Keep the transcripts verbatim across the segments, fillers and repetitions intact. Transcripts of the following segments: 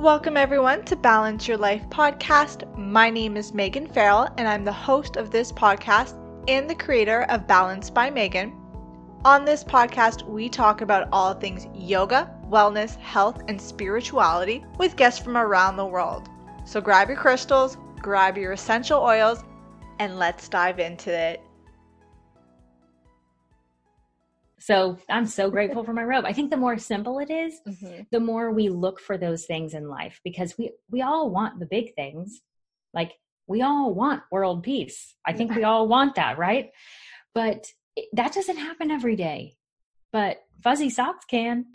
Welcome everyone to Balance Your Life podcast. My name is Megan Farrell and I'm the host of this podcast and the creator of Balance by Megan. On this podcast, we talk about all things yoga, wellness, health, and spirituality with guests from around the world. So grab your crystals, grab your essential oils, and let's dive into it. So I'm so grateful for my robe. I think the more simple it is, mm-hmm. the more we look for those things in life, because we, we all want the big things. Like we all want world peace. I think we all want that, right? But it, that doesn't happen every day. But fuzzy socks can.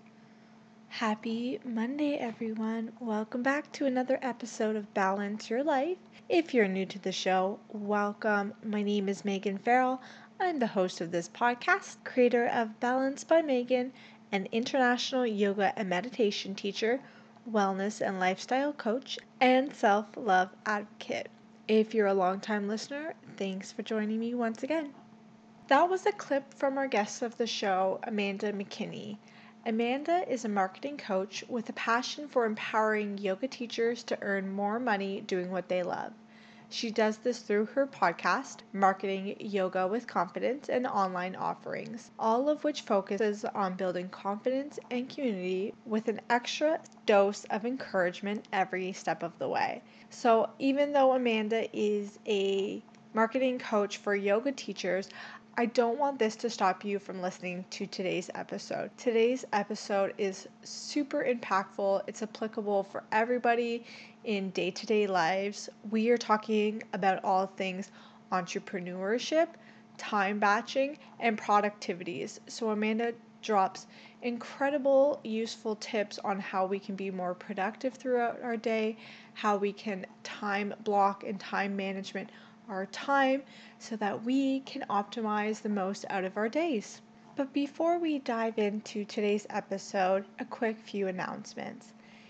Happy Monday, everyone. Welcome back to another episode of Balance Your Life. If you're new to the show, welcome. My name is Megan Farrell. I'm the host of this podcast, creator of Balance by Megan, an international yoga and meditation teacher, wellness and lifestyle coach, and self-love advocate. If you're a longtime listener, thanks for joining me once again. That was a clip from our guest of the show, Amanda McKinney. Amanda is a marketing coach with a passion for empowering yoga teachers to earn more money doing what they love. She does this through her podcast, Marketing Yoga with Confidence, and online offerings, all of which focuses on building confidence and community with an extra dose of encouragement every step of the way. So even though Amanda is a marketing coach for yoga teachers, I don't want this to stop you from listening to today's episode. Today's episode is super impactful. It's applicable for everybody in day-to-day lives. We are talking about all things entrepreneurship, time batching, and productivities. So Amanda drops incredible, useful tips on how we can be more productive throughout our day, how we can time block and time management our time so that we can optimize the most out of our days. But before we dive into today's episode, a quick few announcements.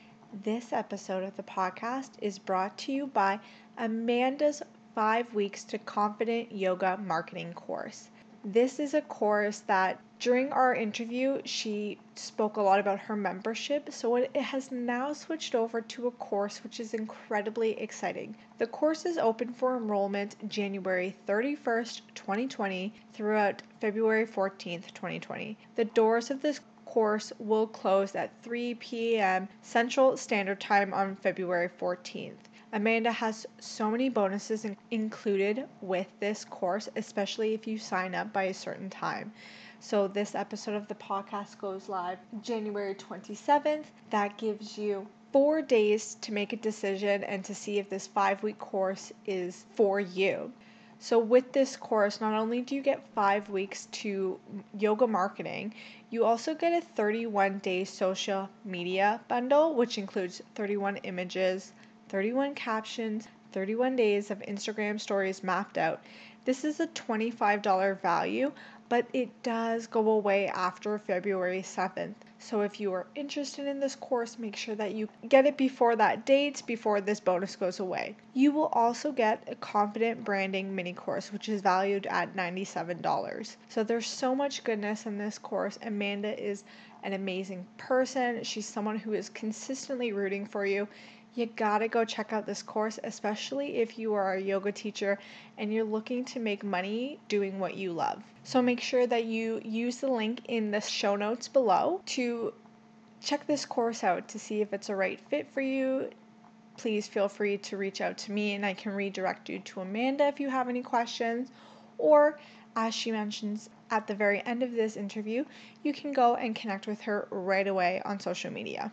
This episode of the podcast is brought to you by Amanda's Five Weeks to Confident Yoga Marketing course. This is a course that during our interview, she spoke a lot about her membership, so it has now switched over to a course which is incredibly exciting. The course is open for enrollment January thirty-first, twenty twenty throughout February fourteenth, twenty twenty. The doors of this course will close at three p.m. Central Standard Time on February fourteenth. Amanda has so many bonuses in- included with this course, especially if you sign up by a certain time. So this episode of the podcast goes live January twenty-seventh. That gives you four days to make a decision and to see if this five-week course is for you. So with this course, not only do you get five weeks to yoga marketing, you also get a thirty-one day social media bundle, which includes thirty-one images, thirty-one captions, thirty-one days of Instagram stories mapped out. This is a twenty-five dollars value, but it does go away after February seventh. So if you are interested in this course, make sure that you get it before that date, before this bonus goes away. You will also get a confident branding mini course, which is valued at ninety-seven dollars. So there's so much goodness in this course. Amanda is an amazing person. She's someone who is consistently rooting for you. You gotta go check out this course, especially if you are a yoga teacher and you're looking to make money doing what you love. So make sure that you use the link in the show notes below to check this course out to see if it's a right fit for you. Please feel free to reach out to me and I can redirect you to Amanda if you have any questions. Or, as she mentions at the very end of this interview, you can go and connect with her right away on social media.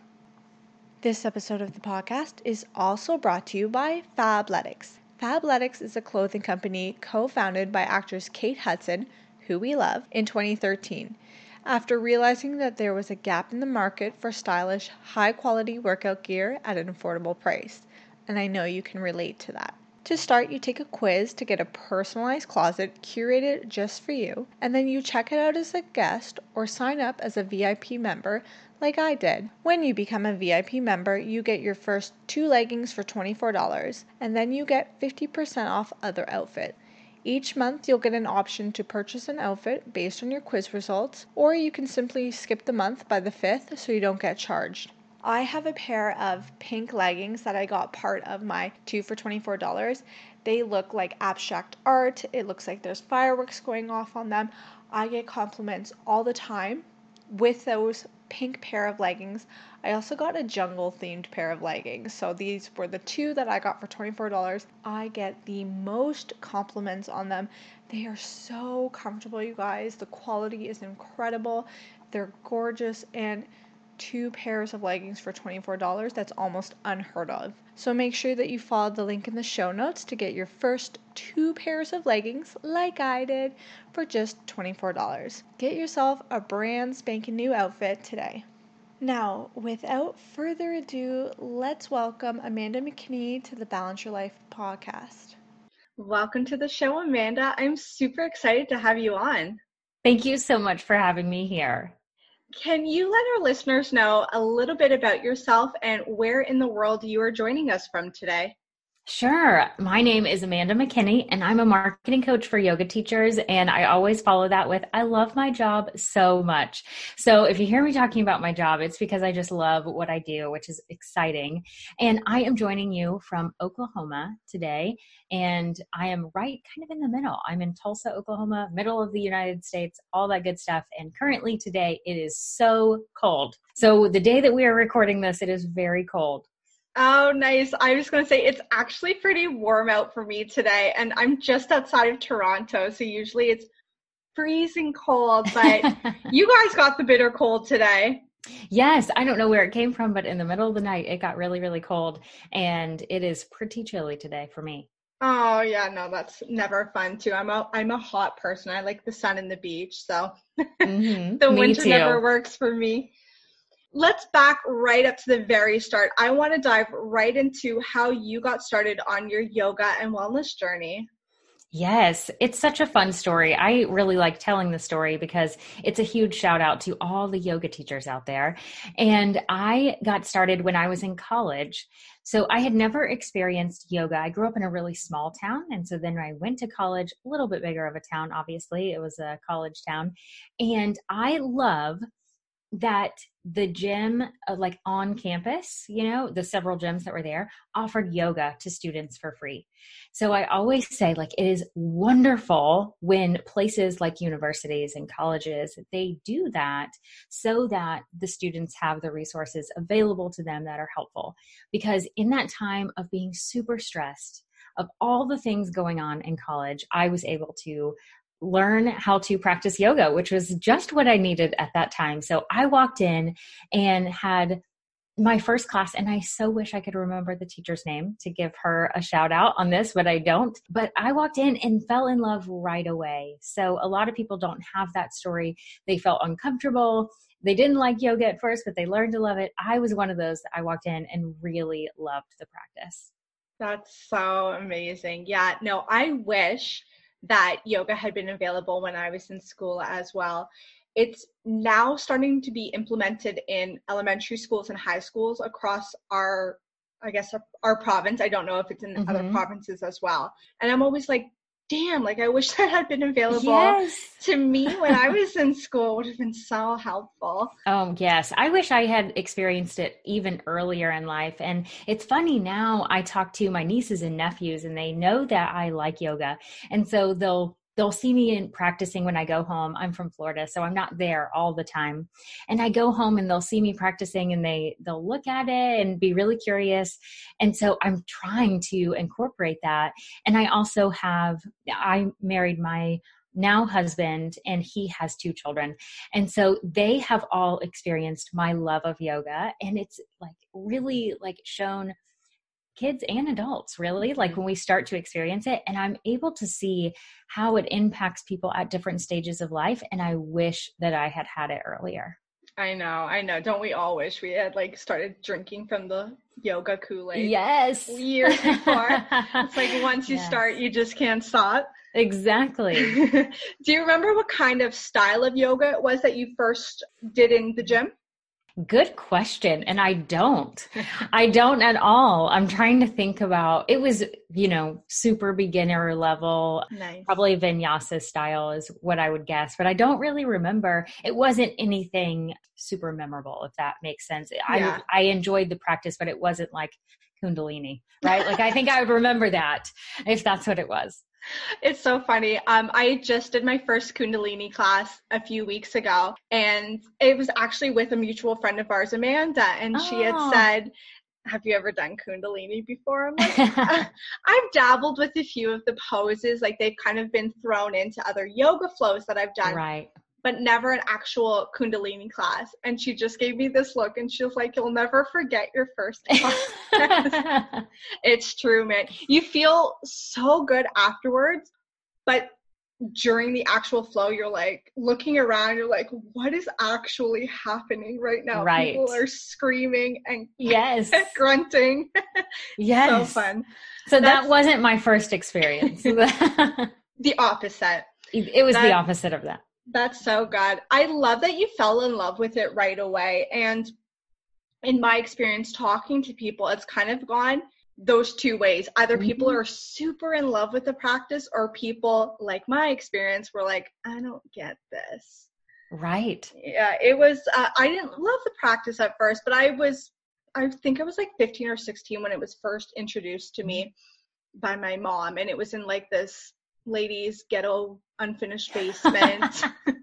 This episode of the podcast is also brought to you by Fabletics. Fabletics is a clothing company co-founded by actress Kate Hudson, who we love, in twenty thirteen. After realizing that there was a gap in the market for stylish, high-quality workout gear at an affordable price. And I know you can relate to that. To start, you take a quiz to get a personalized closet curated just for you, and then you check it out as a guest or sign up as a V I P member like I did. When you become a V I P member, you get your first two leggings for twenty-four dollars, and then you get fifty percent off other outfits. Each month, you'll get an option to purchase an outfit based on your quiz results, or you can simply skip the month by the fifth so you don't get charged. I have a pair of pink leggings that I got part of my two for twenty-four dollars. They look like abstract art. It looks like there's fireworks going off on them. I get compliments all the time with those pink pair of leggings. I also got a jungle themed pair of leggings. So these were the two that I got for twenty-four dollars. I get the most compliments on them. They are so comfortable, you guys. The quality is incredible. They're gorgeous, and two pairs of leggings for twenty-four dollars, that's almost unheard of. So make sure that you follow the link in the show notes to get your first two pairs of leggings, like I did, for just twenty-four dollars. Get yourself a brand spanking new outfit today. Now, without further ado, let's welcome Amanda McKinney to the Balance Your Life podcast. Welcome to the show, Amanda. I'm super excited to have you on. Thank you so much for having me here. Can you let our listeners know a little bit about yourself and where in the world you are joining us from today? Sure. My name is Amanda McKinney, and I'm a marketing coach for yoga teachers. And I always follow that with, I love my job so much. So if you hear me talking about my job, it's because I just love what I do, which is exciting. And I am joining you from Oklahoma today. And I am right kind of in the middle. I'm in Tulsa, Oklahoma, middle of the United States, all that good stuff. And currently today, it is so cold. So the day that we are recording this, it is very cold. Oh, nice. I was going to say it's actually pretty warm out for me today, and I'm just outside of Toronto, so usually it's freezing cold, but you guys got the bitter cold today. Yes, I don't know where it came from, but in the middle of the night, it got really, really cold, and it is pretty chilly today for me. Oh, yeah, no, that's never fun, too. I'm a, I'm a hot person. I like the sun and the beach, so Mm-hmm. the Me winter too. never works for me. Let's back right up to the very start. I want to dive right into how you got started on your yoga and wellness journey. Yes, it's such a fun story. I really like telling the story because it's a huge shout out to all the yoga teachers out there. And I got started when I was in college. So I had never experienced yoga. I grew up in a really small town. And so then I went to college, a little bit bigger of a town, obviously. It was a college town. And I love that the gym, uh, like on campus, you know, the several gyms that were there offered yoga to students for free. So I always say, like, it is wonderful when places like universities and colleges, they do that so that the students have the resources available to them that are helpful. Because in that time of being super stressed, of all the things going on in college, I was able to learn how to practice yoga, which was just what I needed at that time. So I walked in and had my first class, and I so wish I could remember the teacher's name to give her a shout out on this, but I don't. But I walked in and fell in love right away. So a lot of people don't have that story. They felt uncomfortable. They didn't like yoga at first, but they learned to love it. I was one of those that I walked in and really loved the practice. That's so amazing. Yeah, no, I wish that yoga had been available when I was in school as well. It's now starting to be implemented in elementary schools and high schools across our, I guess, our, our province. I don't know if it's in mm-hmm. other provinces as well. And I'm always like, damn, like I wish that had been available yes. to me when I was in school. It would have been so helpful. Oh, yes. I wish I had experienced it even earlier in life. And it's funny now, I talk to my nieces and nephews and they know that I like yoga. And so they'll They'll see me in practicing when I go home. I'm from Florida, so I'm not there all the time. And I go home and they'll see me practicing and they, they'll look at it and be really curious. And so I'm trying to incorporate that. And I also have, I married my now husband and he has two children. And so they have all experienced my love of yoga. And it's like really like shown kids and adults, really, like when we start to experience it. And I'm able to see how it impacts people at different stages of life. And I wish that I had had it earlier. I know, I know. Don't we all wish we had like started drinking from the yoga Kool-Aid? Yes. Years before. It's like once you yes. start, you just can't stop. Exactly. Do you remember what kind of style of yoga it was that you first did in the gym? Good question. And I don't. I don't at all. I'm trying to think about, it was, you know, super beginner level, nice. Probably vinyasa style is what I would guess, but I don't really remember. It wasn't anything super memorable, if that makes sense. Yeah. I, I enjoyed the practice, but it wasn't like Kundalini, right? Like, I think I would remember that if that's what it was. It's so funny. Um, I just did my first Kundalini class a few weeks ago, and it was actually with a mutual friend of ours, Amanda, and oh. she had said, have you ever done Kundalini before? I'm like, uh, I've dabbled with a few of the poses, like they've kind of been thrown into other yoga flows that I've done. Right. But never an actual Kundalini class. And she just gave me this look and she was like, you'll never forget your first class. It's true, man. You feel so good afterwards, but during the actual flow, you're like looking around, you're like, what is actually happening right now? Right. People are screaming and yes, grunting. Yes. So fun. So That's, that wasn't my first experience. The opposite. It was that, the opposite of that. That's so good. I love that you fell in love with it right away. And in my experience talking to people, it's kind of gone those two ways. Either mm-hmm. people are super in love with the practice, or people, like my experience, were like, I don't get this. Right. Yeah, it was, uh, I didn't love the practice at first, but I was, I think I was like fifteen or sixteen when it was first introduced to me by my mom. And it was in like this ladies' ghetto unfinished basement.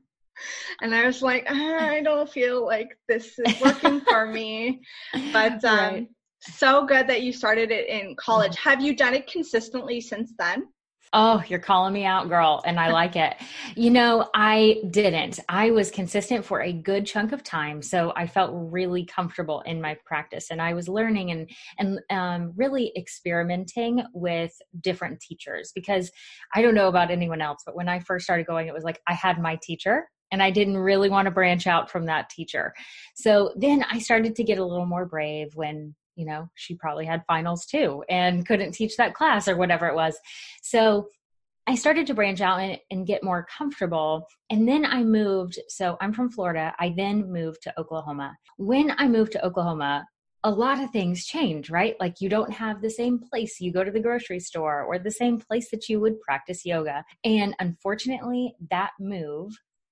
And I was like, ah, I don't feel like this is working for me. But um, right. So good that you started it in college. Have you done it consistently since then? Oh, you're calling me out, girl. And I like it. You know, I didn't. I was consistent for a good chunk of time. So I felt really comfortable in my practice, and I was learning and, and um, really experimenting with different teachers, because I don't know about anyone else, but when I first started going, it was like I had my teacher and I didn't really want to branch out from that teacher. So then I started to get a little more brave when, you know, she probably had finals too and couldn't teach that class or whatever it was. So I started to branch out and, and get more comfortable. And then I moved. So I'm from Florida. I then moved to Oklahoma. When I moved to Oklahoma, a lot of things change, right? Like you don't have the same place you go to the grocery store or the same place that you would practice yoga. And unfortunately, that move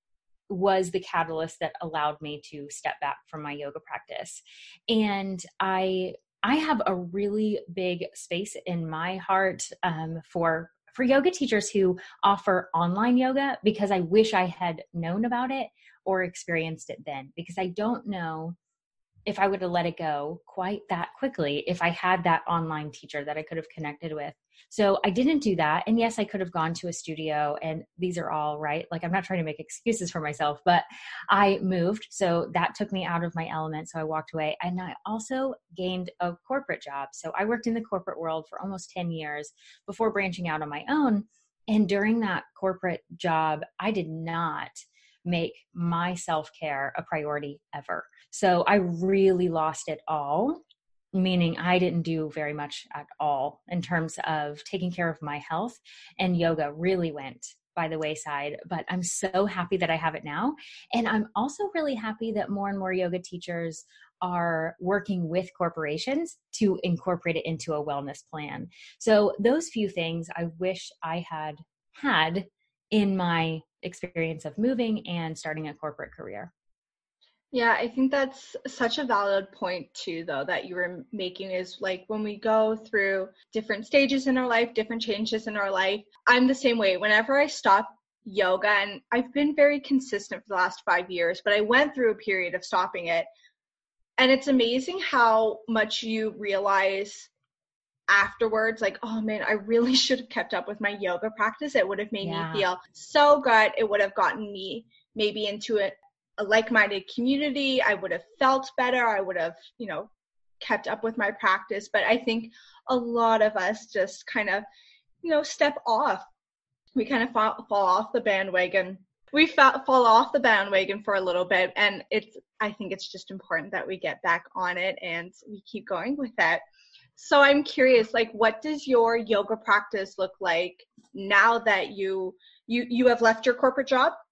was the catalyst that allowed me to step back from my yoga practice. And I, I have a really big space in my heart um, for, for yoga teachers who offer online yoga, because I wish I had known about it or experienced it then, because I don't know if I would have let it go quite that quickly if I had that online teacher that I could have connected with. So I didn't do that. And yes, I could have gone to a studio, and these are all right. Like, I'm not trying to make excuses for myself, but I moved. So that took me out of my element. So I walked away, and I also gained a corporate job. So I worked in the corporate world for almost ten years before branching out on my own. And during that corporate job, I did not make my self-care a priority ever. So I really lost it all, meaning I didn't do very much at all in terms of taking care of my health, and yoga really went by the wayside. But I'm so happy that I have it now. And I'm also really happy that more and more yoga teachers are working with corporations to incorporate it into a wellness plan. So those few things I wish I had had in my experience of moving and starting a corporate career. Yeah, I think that's such a valid point too, though, that you were making, is like when we go through different stages in our life, different changes in our life. I'm the same way. Whenever I stop yoga, and I've been very consistent for the last five years, but I went through a period of stopping it. And it's amazing how much you realize afterwards, like, oh man, I really should have kept up with my yoga practice. It would have made yeah. me feel so good. It would have gotten me maybe into a, a like-minded community. I would have felt better. I would have, you know, kept up with my practice. But I think a lot of us just kind of, you know, step off. We kind of fall, fall off the bandwagon. We fa- fall off the bandwagon for a little bit. And it's, I think it's just important that we get back on it and we keep going with it. So I'm curious, like, what does your yoga practice look like now that you you you have left your corporate job?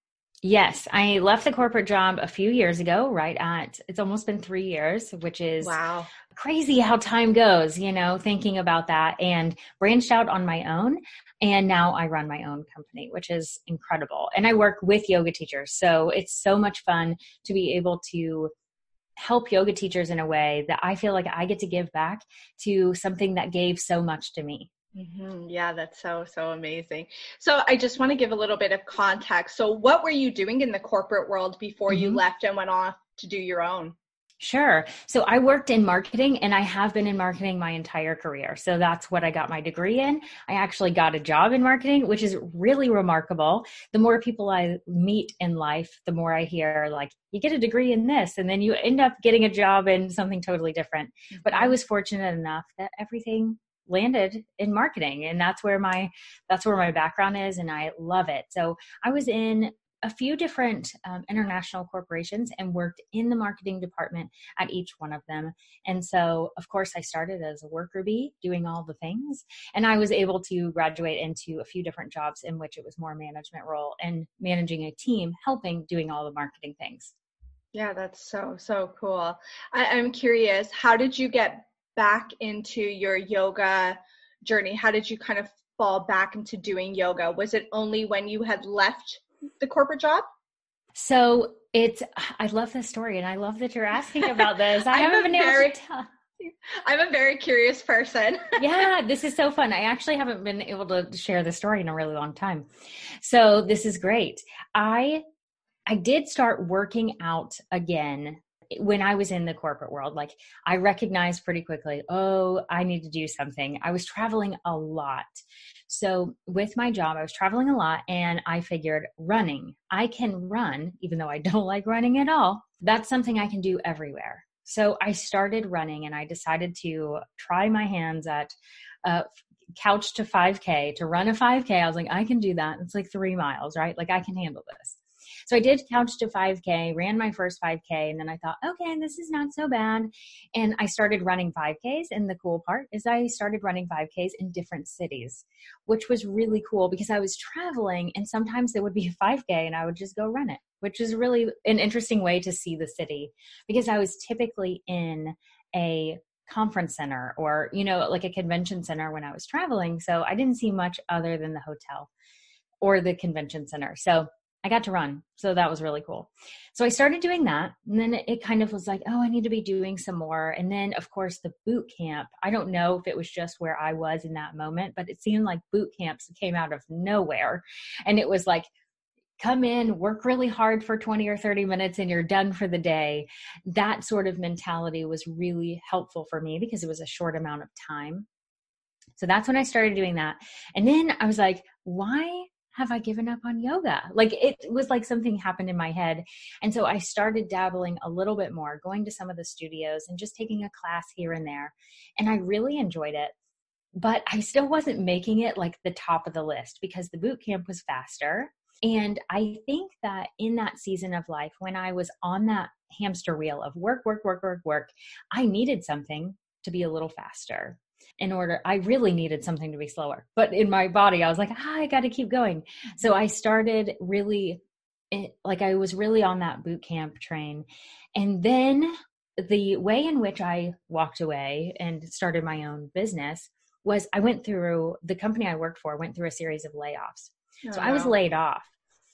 Yes, I left the corporate job a few years ago, right at, it's almost been three years, which is Wow. crazy how time goes, you know, thinking about that, and branched out on my own. And now I run my own company, which is incredible. And I work with yoga teachers. So it's so much fun to be able to help yoga teachers in a way that I feel like I get to give back to something that gave so much to me. Mm-hmm. Yeah, that's so, so amazing. So I just want to give a little bit of context. So what were you doing in the corporate world before mm-hmm. you left and went off to do your own? Sure. So I worked in marketing, and I have been in marketing my entire career. So that's what I got my degree in. I actually got a job in marketing, which is really remarkable. The more people I meet in life, the more I hear like, you get a degree in this, and then you end up getting a job in something totally different. Mm-hmm. But I was fortunate enough that everything landed in marketing, and that's where my, that's where my background is. And I love it. So I was in a few different um, international corporations and worked in the marketing department at each one of them. And so, of course, I started as a worker bee doing all the things, and I was able to graduate into a few different jobs in which it was more management role and managing a team, helping doing all the marketing things. Yeah, that's so, so cool. I, I'm curious, how did you get back into your yoga journey? How did you kind of fall back into doing yoga? Was it only when you had left the corporate job? So it's, I love this story, and I love that you're asking about this. I haven't been very, able to tell. I'm a very curious person. Yeah, this is so fun. I actually haven't been able to share the story in a really long time. So this is great. I, I did start working out again when I was in the corporate world. Like, I recognized pretty quickly, oh, I need to do something. I was traveling a lot. So with my job, I was traveling a lot, and I figured running, I can run, even though I don't like running at all. That's something I can do everywhere. So I started running, and I decided to try my hands at uh, couch to five K, to run a five K. I was like, I can do that. It's like three miles, right? Like, I can handle this. So I did couch to five K, ran my first five K, and then I thought, okay, this is not so bad. And I started running five Ks. And the cool part is I started running five Ks in different cities, which was really cool because I was traveling, and sometimes there would be a five K and I would just go run it, which is really an interesting way to see the city, because I was typically in a conference center or, you know, like a convention center when I was traveling. So I didn't see much other than the hotel or the convention center. So I got to run. So that was really cool. So I started doing that. And then it, it kind of was like, oh, I need to be doing some more. And then, of course, the boot camp. I don't know if it was just where I was in that moment, but it seemed like boot camps came out of nowhere. And it was like, come in, work really hard for twenty or thirty minutes, and you're done for the day. That sort of mentality was really helpful for me because it was a short amount of time. So that's when I started doing that. And then I was like, why have I given up on yoga? Like, it was like something happened in my head. And so I started dabbling a little bit more, going to some of the studios and just taking a class here and there. And I really enjoyed it, but I still wasn't making it like the top of the list because the boot camp was faster. And I think that in that season of life, when I was on that hamster wheel of work, work, work, work, work, I needed something to be a little faster. In order, I really needed something to be slower, but in my body, I was like, ah, I got to keep going. So I started really, like I was really on that boot camp train. And then the way in which I walked away and started my own business was I went through, the company I worked for went through a series of layoffs. Oh, so wow. I was laid off,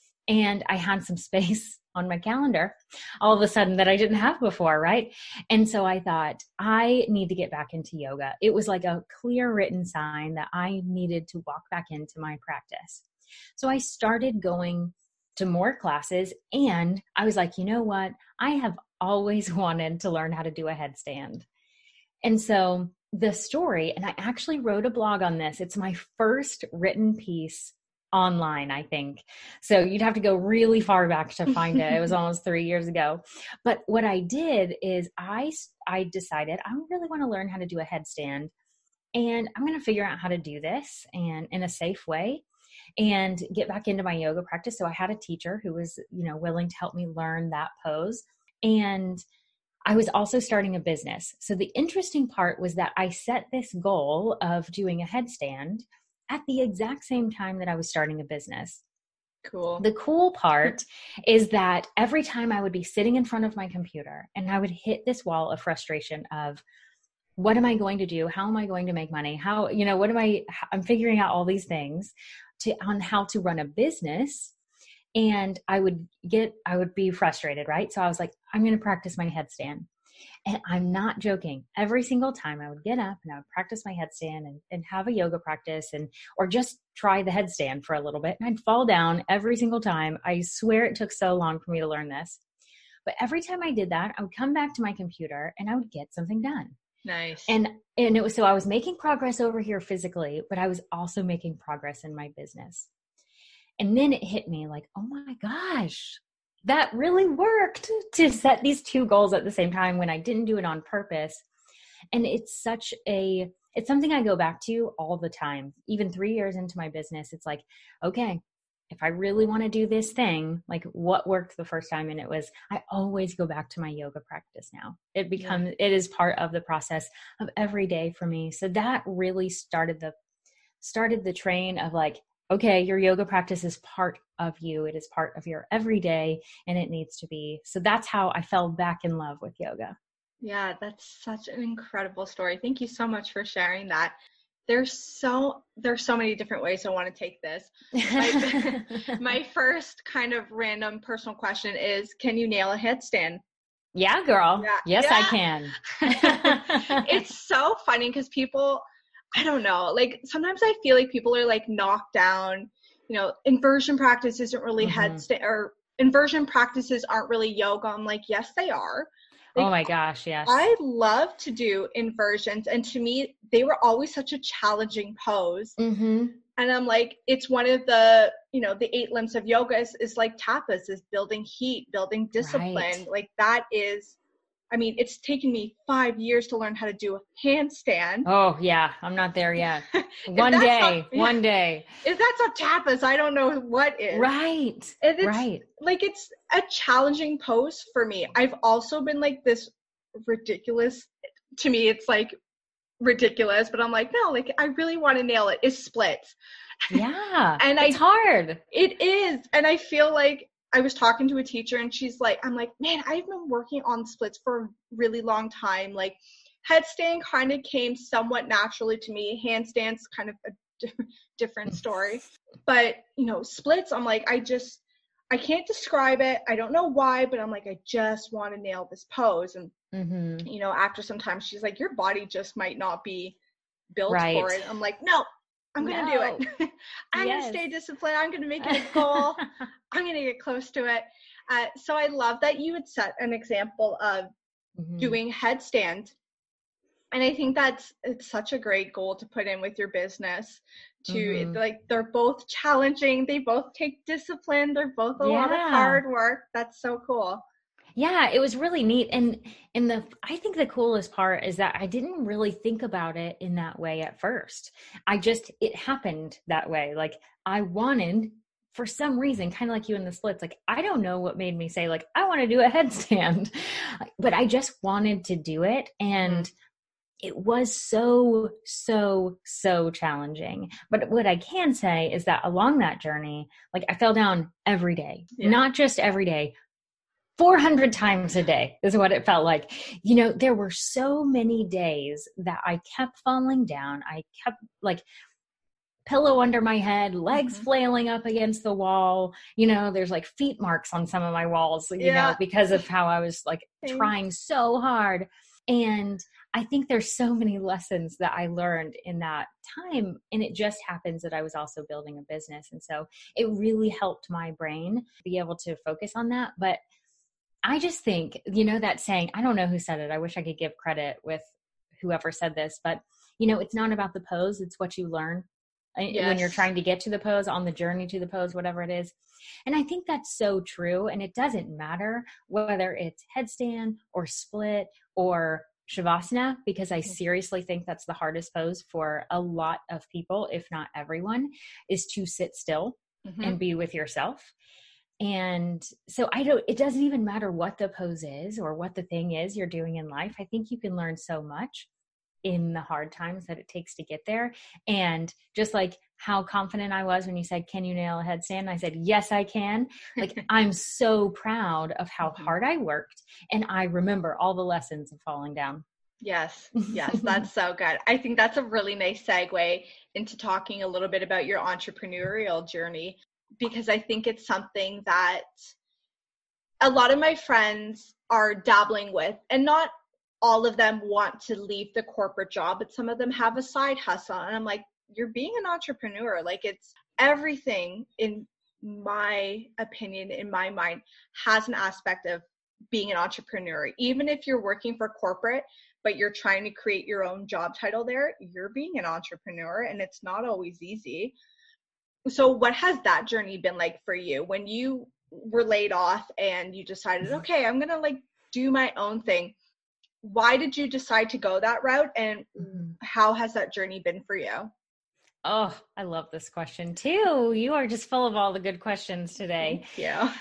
and I had some space on my calendar all of a sudden that I didn't have before, right? And so I thought, I need to get back into yoga. It was like a clear written sign that I needed to walk back into my practice. So I started going to more classes, and I was like, you know what? I have always wanted to learn how to do a headstand. And so the story, and I actually wrote a blog on this. It's my first written piece online, I think. So you'd have to go really far back to find it. It was almost three years ago. But what I did is I, I decided I really want to learn how to do a headstand, and I'm going to figure out how to do this and in a safe way and get back into my yoga practice. So I had a teacher who was, you know, willing to help me learn that pose. And I was also starting a business. So the interesting part was that I set this goal of doing a headstand at the exact same time that I was starting a business. Cool. The cool part is that every time I would be sitting in front of my computer and I would hit this wall of frustration of, what am I going to do? How am I going to make money? How, you know, what am I, I'm figuring out all these things to, on how to run a business. And I would get, I would be frustrated, right? So I was like, I'm going to practice my headstand. And I'm not joking. Every single time I would get up and I would practice my headstand and, and have a yoga practice and, or just try the headstand for a little bit. And I'd fall down every single time. I swear it took so long for me to learn this. But every time I did that, I would come back to my computer and I would get something done. Nice. And, and it was, so I was making progress over here physically, but I was also making progress in my business. And then it hit me like, oh my gosh, that really worked to set these two goals at the same time when I didn't do it on purpose. And it's such a, it's something I go back to all the time. Even three years into my business, it's like, okay, if I really want to do this thing, like what worked the first time? And it was, I always go back to my yoga practice now. It becomes, yeah. It is part of the process of every day for me. So that really started the, started the train of like, okay, your yoga practice is part of you. It is part of your everyday and it needs to be. So that's how I fell back in love with yoga. Yeah, that's such an incredible story. Thank you so much for sharing that. There's so, there's so many different ways I want to take this. My, my first kind of random personal question is, can you nail a headstand? Yeah, girl. Yeah. Yes, yeah. I can. It's so funny because people, I don't know, like sometimes I feel like people are like knocked down, you know, inversion practice isn't really mm-hmm. headstand, or inversion practices aren't really yoga. I'm like, yes, they are. Like, oh my gosh, yes. I love to do inversions. And to me, they were always such a challenging pose. Mm-hmm. And I'm like, it's one of the, you know, the eight limbs of yoga is, is like tapas, is building heat, building discipline. Right. Like that is, I mean, it's taken me five years to learn how to do a handstand. Oh yeah, I'm not there yet. One day, not, one day. If that's not tapas, I don't know what is. Right, and it's, right. Like it's a challenging pose for me. I've also been like this ridiculous, to me it's like ridiculous, but I'm like, no, like I really want to nail it, is splits. Yeah, and it's I, hard. It is, and I feel like, I was talking to a teacher and she's like, I'm like, man, I've been working on splits for a really long time. Like headstand kind of came somewhat naturally to me. Handstands kind of a di- different story. But, you know, splits, I'm like, I just, I can't describe it. I don't know why, but I'm like, I just want to nail this pose. And, mm-hmm. you know, after some time, she's like, your body just might not be built right. for it. I'm like, no. I'm going to no. do it. I'm yes. going to stay disciplined. I'm going to make it a goal. I'm going to get close to it. Uh, so I love that you would set an example of mm-hmm. doing headstand. And I think that's, it's such a great goal to put in with your business to mm-hmm. like, they're both challenging. They both take discipline. They're both a yeah. lot of hard work. That's so cool. Yeah, it was really neat. And and the I think the coolest part is that I didn't really think about it in that way at first. I just, it happened that way. Like I wanted, for some reason, kind of like you in the splits, like I don't know what made me say like, I want to do a headstand, but I just wanted to do it. And mm-hmm. it was so, so, so challenging. But what I can say is that along that journey, like I fell down every day, yeah. not just every day, four hundred times a day is what it felt like. You know, there were so many days that I kept falling down. I kept like pillow under my head, legs mm-hmm. flailing up against the wall. You know, there's like feet marks on some of my walls, you yeah. know, because of how I was like trying so hard. And I think there's so many lessons that I learned in that time. And it just happens that I was also building a business. And so it really helped my brain be able to focus on that. But I just think, you know, that saying, I don't know who said it. I wish I could give credit with whoever said this, but you know, it's not about the pose. It's what you learn yes. when you're trying to get to the pose, on the journey to the pose, whatever it is. And I think that's so true. And it doesn't matter whether it's headstand or split or Shavasana, because I seriously think that's the hardest pose for a lot of people, if not everyone, is to sit still mm-hmm. and be with yourself. And so I don't, it doesn't even matter what the pose is or what the thing is you're doing in life. I think you can learn so much in the hard times that it takes to get there. And just like how confident I was when you said, can you nail a headstand? I said, yes, I can. Like, I'm so proud of how hard I worked. And I remember all the lessons of falling down. Yes. Yes. That's so good. I think that's a really nice segue into talking a little bit about your entrepreneurial journey, because I think it's something that a lot of my friends are dabbling with, and not all of them want to leave the corporate job, but some of them have a side hustle. And I'm like, you're being an entrepreneur. Like, it's everything, in my opinion, in my mind, has an aspect of being an entrepreneur. Even if you're working for corporate, but you're trying to create your own job title there, you're being an entrepreneur, and it's not always easy. So what has that journey been like for you when you were laid off and you decided, okay, I'm going to like do my own thing? Why did you decide to go that route, and how has that journey been for you? Oh, I love this question too. You are just full of all the good questions today. Yeah.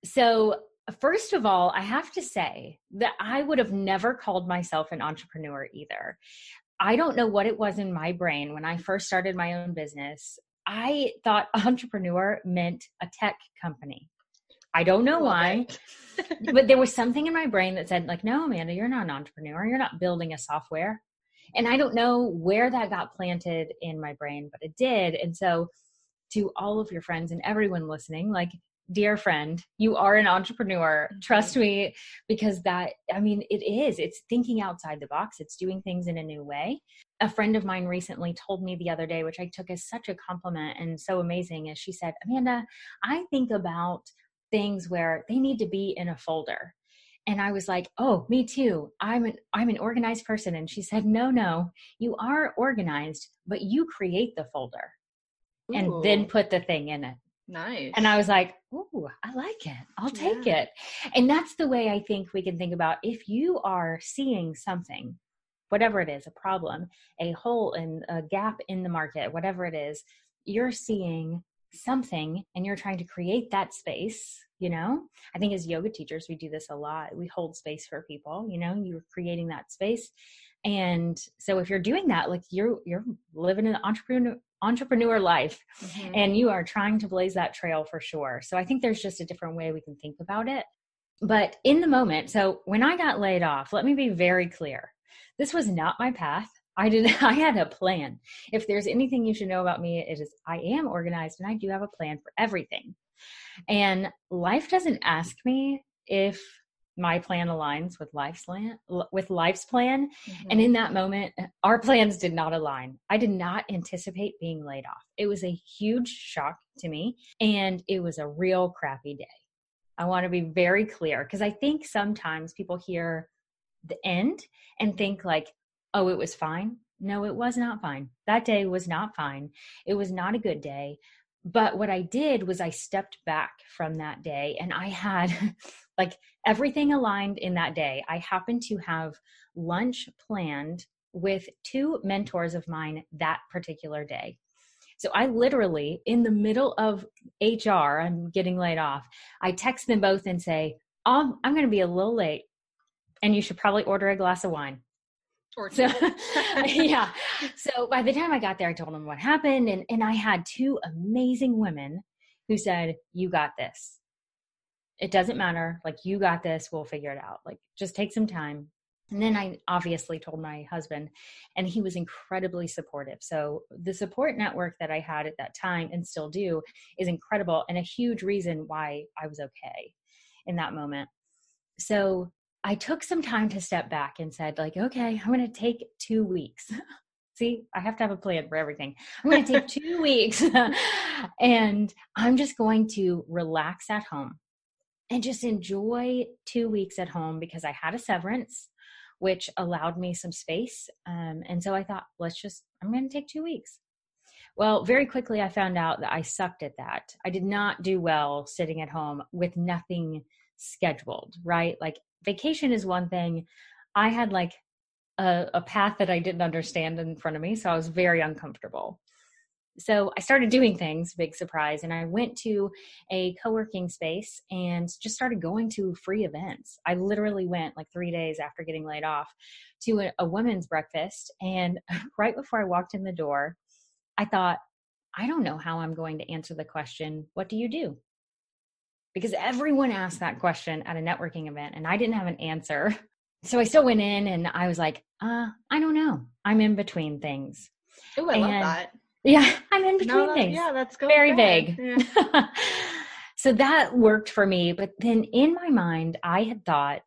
So first of all, I have to say that I would have never called myself an entrepreneur either. I don't know what it was in my brain when I first started my own business. I thought entrepreneur meant a tech company. I don't know why, but there was something in my brain that said like, no, Amanda, you're not an entrepreneur. You're not building a software. And I don't know where that got planted in my brain, but it did. And so to all of your friends and everyone listening, like, dear friend, you are an entrepreneur. Mm-hmm. Trust me, because that, I mean, it is, it's thinking outside the box. It's doing things in a new way. A friend of mine recently told me the other day, which I took as such a compliment and so amazing, is she said, Amanda, I think about things where they need to be in a folder. And I was like, oh, me too. I'm an, I'm an organized person. And she said, no, no, you are organized, but you create the folder. Ooh. And then put the thing in it. Nice. And I was like, ooh, I like it. I'll take yeah. it. And that's the way I think we can think about, if you are seeing something, whatever it is, a problem, a hole in a gap in the market, whatever it is, you're seeing something and you're trying to create that space. You know, I think as yoga teachers, we do this a lot. We hold space for people, you know, you're creating that space. And so if you're doing that, like you're, you're living an entrepreneur, entrepreneur life, mm-hmm. and you are trying to blaze that trail for sure. So I think there's just a different way we can think about it. But in the moment, so when I got laid off, let me be very clear. This was not my path. I didn't, I had a plan. If there's anything you should know about me, it is I am organized and I do have a plan for everything. And life doesn't ask me if my plan aligns with life's plan, with life's plan. Mm-hmm. And in that moment, our plans did not align. I did not anticipate being laid off. It was a huge shock to me, and it was a real crappy day. I want to be very clear, because I think sometimes people hear the end and think like, oh, it was fine. No, it was not fine. That day was not fine. It was not a good day. But what I did was I stepped back from that day, and I had like everything aligned in that day. I happened to have lunch planned with two mentors of mine that particular day. So I literally, in the middle of H R, I'm getting laid off, I text them both and say, oh, I'm going to be a little late, and you should probably order a glass of wine. Or so, yeah. So by the time I got there, I told them what happened. And, and I had two amazing women who said, you got this. It doesn't matter. Like, you got this. We'll figure it out. Like, just take some time. And then I obviously told my husband, and he was incredibly supportive. So the support network that I had at that time, and still do, is incredible, and a huge reason why I was okay in that moment. So I took some time to step back and said, like, okay, I'm going to take two weeks. See, I have to have a plan for everything. I'm going to take two weeks and I'm just going to relax at home and just enjoy two weeks at home, because I had a severance, which allowed me some space. Um, and so I thought, let's just, I'm going to take two weeks. Well, very quickly, I found out that I sucked at that. I did not do well sitting at home with nothing scheduled, right? Like, vacation is one thing. I had like a, a path that I didn't understand in front of me. So I was very uncomfortable. So I started doing things, big surprise. And I went to a co-working space and just started going to free events. I literally went like three days after getting laid off to a, a women's breakfast. And right before I walked in the door, I thought, I don't know how I'm going to answer the question, what do you do? Because everyone asked that question at a networking event and I didn't have an answer. So I still went in and I was like, uh, I don't know. I'm in between things. Oh, I and, love that. Yeah, I'm in between no, that, things. Yeah, that's good. Very good. vague. Yeah. So that worked for me. But then in my mind, I had thought,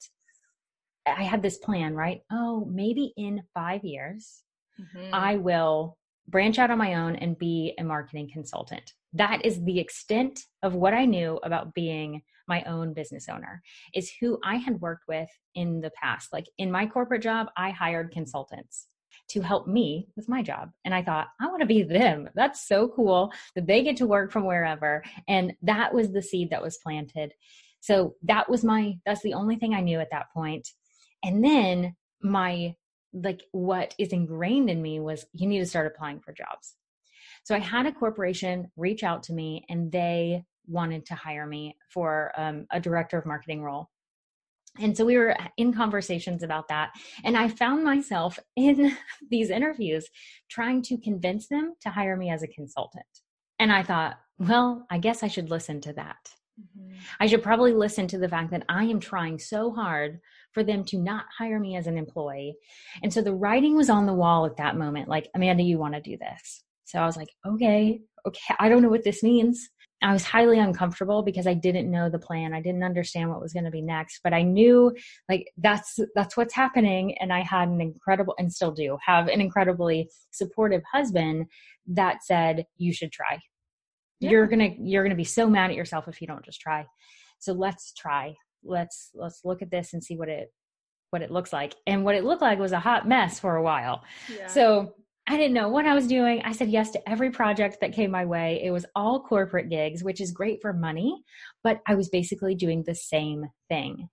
I had this plan, right? Oh, maybe in five years, mm-hmm. I will branch out on my own and be a marketing consultant. That is the extent of what I knew about being my own business owner, is who I had worked with in the past. Like in my corporate job, I hired consultants to help me with my job. And I thought, I want to be them. That's so cool that they get to work from wherever. And that was the seed that was planted. So that was my, that's the only thing I knew at that point. And then my, like what is ingrained in me was you need to start applying for jobs. So I had a corporation reach out to me and they wanted to hire me for um, a director of marketing role. And so we were in conversations about that. And I found myself in these interviews trying to convince them to hire me as a consultant. And I thought, well, I guess I should listen to that. Mm-hmm. I should probably listen to the fact that I am trying so hard for them to not hire me as an employee. And so the writing was on the wall at that moment, like, Amanda, you want to do this. So I was like, okay, okay. I don't know what this means. I was highly uncomfortable because I didn't know the plan. I didn't understand what was going to be next, but I knew like that's, that's what's happening. And I had an incredible, and still do have an incredibly supportive husband that said, you should try. Yeah. You're going to, you're going to be so mad at yourself if you don't just try. So let's try. Let's, let's look at this and see what it, what it looks like. And what it looked like was a hot mess for a while. Yeah. So I didn't know what I was doing. I said yes to every project that came my way. It was all corporate gigs, which is great for money, but I was basically doing the same thing.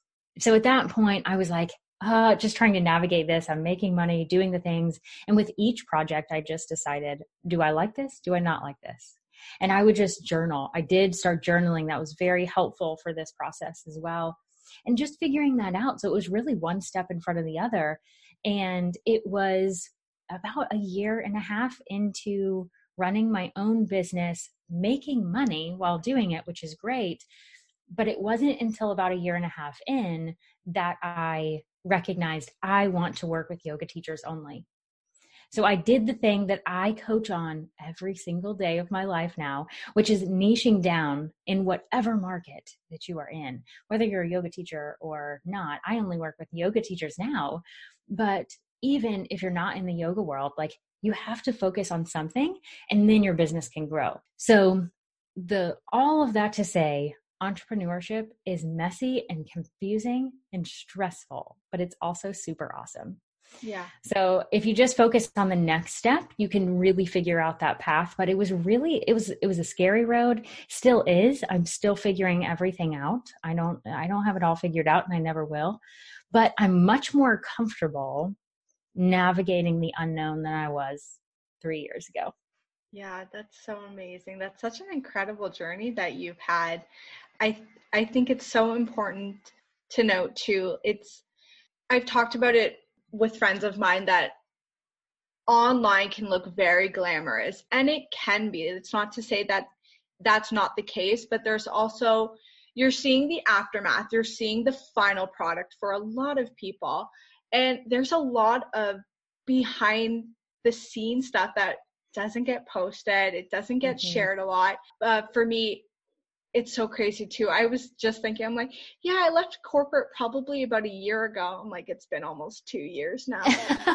So at that point, I was like, uh, just trying to navigate this. I'm making money, doing the things. And with each project, I just decided, do I like this? Do I not like this? And I would just journal. I did start journaling. That was very helpful for this process as well. And just figuring that out. So it was really one step in front of the other. And it was about a year and a half into running my own business, making money while doing it, which is great. But it wasn't until about a year and a half in that I recognized I want to work with yoga teachers only. So I did the thing that I coach on every single day of my life now, which is niching down in whatever market that you are in, whether you're a yoga teacher or not. I only work with yoga teachers now, but even if you're not in the yoga world, like you have to focus on something and then your business can grow. So the, all of that to say, entrepreneurship is messy and confusing and stressful, but it's also super awesome. Yeah. So if you just focus on the next step, you can really figure out that path. But it was really, it was, it was a scary road. Still is. I'm still figuring everything out. I don't, I don't have it all figured out and I never will, but I'm much more comfortable navigating the unknown than I was three years ago. Yeah, that's so amazing. That's such an incredible journey that you've had. I I think it's so important to note too. It's I've talked about it with friends of mine that online can look very glamorous, and it can be. It's not to say that that's not the case, but there's also, you're seeing the aftermath, you're seeing the final product for a lot of people. And there's a lot of behind the scenes stuff that doesn't get posted. It doesn't get mm-hmm. shared a lot. Uh, for me, it's so crazy too. I was just thinking, I'm like, yeah, I left corporate probably about a year ago. I'm like, it's been almost two years now.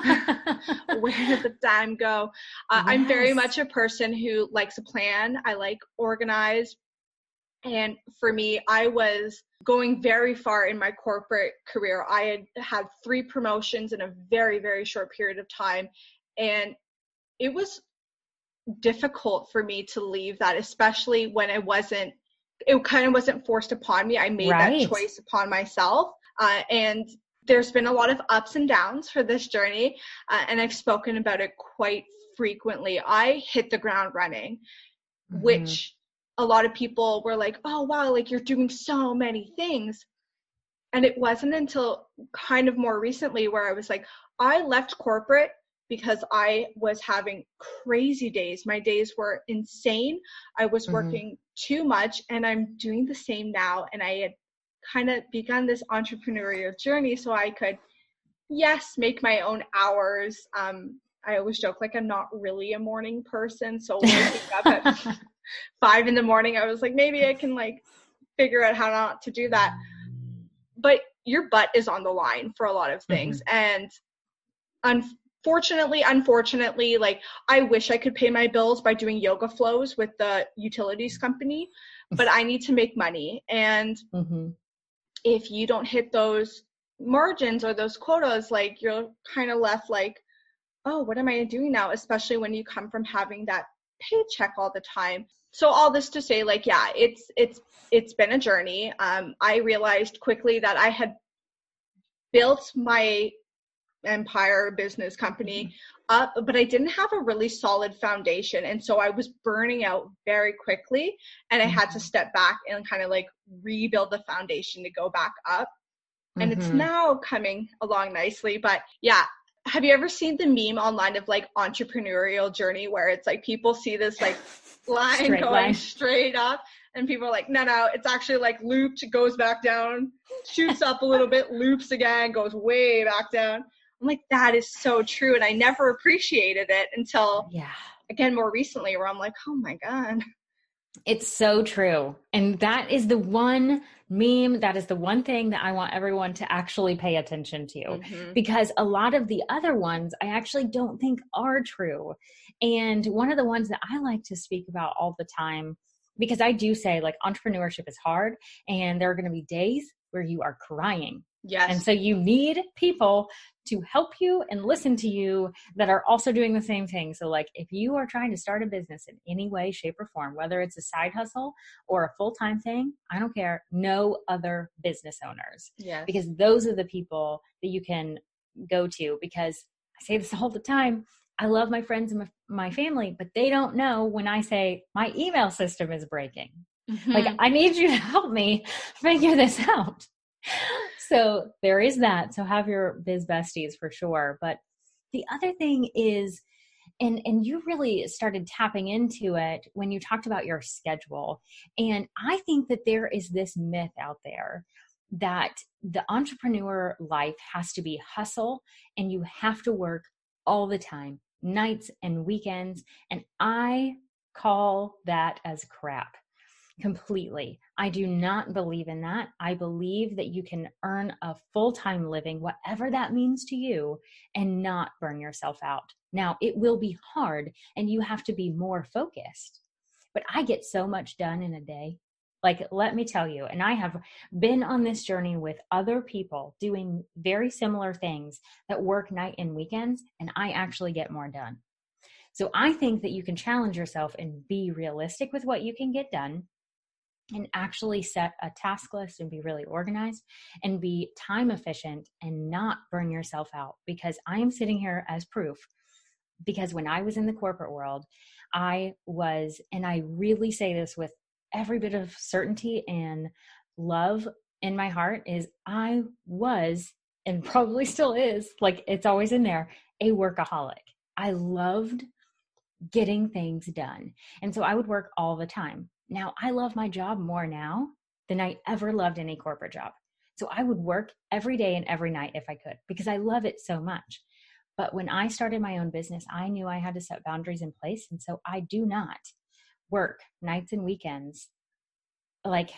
Where did the time go? Uh, yes. I'm very much a person who likes a plan. I like organize. And for me, I was going very far in my corporate career. I had had three promotions in a very, very short period of time. And it was difficult for me to leave that, especially when it wasn't, it kind of wasn't forced upon me. I made right. that choice upon myself. Uh, and there's been a lot of ups and downs for this journey, uh, and I've spoken about it quite frequently. I hit the ground running, mm-hmm. which a lot of people were like, oh, wow, like you're doing so many things. And it wasn't until kind of more recently where I was like, I left corporate because I was having crazy days. My days were insane. I was mm-hmm. working too much, and I'm doing the same now. And I had kind of begun this entrepreneurial journey so I could, yes, make my own hours. Um, I always joke, like, I'm not really a morning person. So waking up at five in the morning, I was like, maybe I can like figure out how not to do that. But your butt is on the line for a lot of things. Mm-hmm. And unfortunately, unfortunately, like I wish I could pay my bills by doing yoga flows with the utilities company, but I need to make money. And mm-hmm. if you don't hit those margins or those quotas, like you're kind of left like, oh, what am I doing now? Especially when you come from having that paycheck all the time. So all this to say, like, yeah, it's, it's, it's been a journey. Um, I realized quickly that I had built my empire business company up, but I didn't have a really solid foundation. And so I was burning out very quickly, and I had to step back and kind of like rebuild the foundation to go back up. And mm-hmm. it's now coming along nicely. But yeah, have you ever seen the meme online of like entrepreneurial journey where it's like people see this like line straight going line. straight up, and people are like, no, no, it's actually like looped, goes back down, shoots up a little bit, loops again, goes way back down. I'm like, that is so true. And I never appreciated it until, yeah, again, more recently, where I'm like, oh my God. It's so true. And that is the one meme, that is the one thing that I want everyone to actually pay attention to, mm-hmm. because a lot of the other ones I actually don't think are true. And one of the ones that I like to speak about all the time, because I do say like entrepreneurship is hard, and there are going to be days where you are crying. Yes. And so you need people to help you and listen to you that are also doing the same thing. So like if you are trying to start a business in any way, shape, or form, whether it's a side hustle or a full-time thing, I don't care, know other business owners. Yes. Because those are the people that you can go to. Because I say this all the time, I love my friends and my, my family, but they don't know when I say my email system is breaking. Mm-hmm. Like, I need you to help me figure this out. So there is that. So have your biz besties for sure. But the other thing is, and, and you really started tapping into it when you talked about your schedule. And I think that there is this myth out there that the entrepreneur life has to be hustle, and you have to work all the time, nights and weekends. And I call that as crap. Completely. I do not believe in that. I believe that you can earn a full-time living, whatever that means to you, and not burn yourself out. Now, it will be hard, and you have to be more focused, but I get so much done in a day. Like, let me tell you, and I have been on this journey with other people doing very similar things that work night and weekends, and I actually get more done. So I think that you can challenge yourself and be realistic with what you can get done, and actually set a task list and be really organized and be time efficient and not burn yourself out. Because I am sitting here as proof, because when I was in the corporate world, I was, and I really say this with every bit of certainty and love in my heart, is I was, and probably still is, like it's always in there, a workaholic. I loved getting things done. And so I would work all the time. Now, I love my job more now than I ever loved any corporate job. So I would work every day and every night if I could, because I love it so much. But when I started my own business, I knew I had to set boundaries in place. And so I do not work nights and weekends. Like,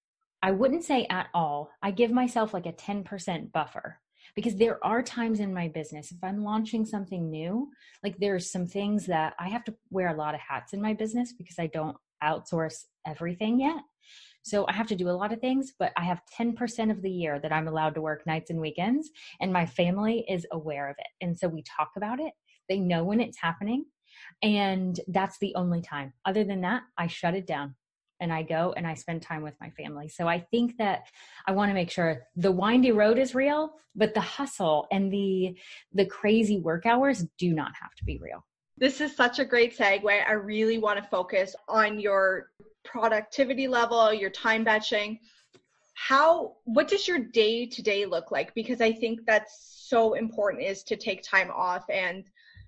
I wouldn't say at all. I give myself like a ten percent buffer, because there are times in my business, if I'm launching something new, like there's some things that I have to wear a lot of hats in my business because I don't outsource everything yet. So I have to do a lot of things, but I have ten percent of the year that I'm allowed to work nights and weekends, and my family is aware of it. And so we talk about it. They know when it's happening, and that's the only time. Other than that, I shut it down. and I go and I spend time with my family. So I think that I want to make sure the windy road is real, but the hustle and the the crazy work hours do not have to be real. This is such a great segue. I really want to focus on your productivity level, your time batching. How, what does your day to day look like? Because I think that's so important, is to take time off. And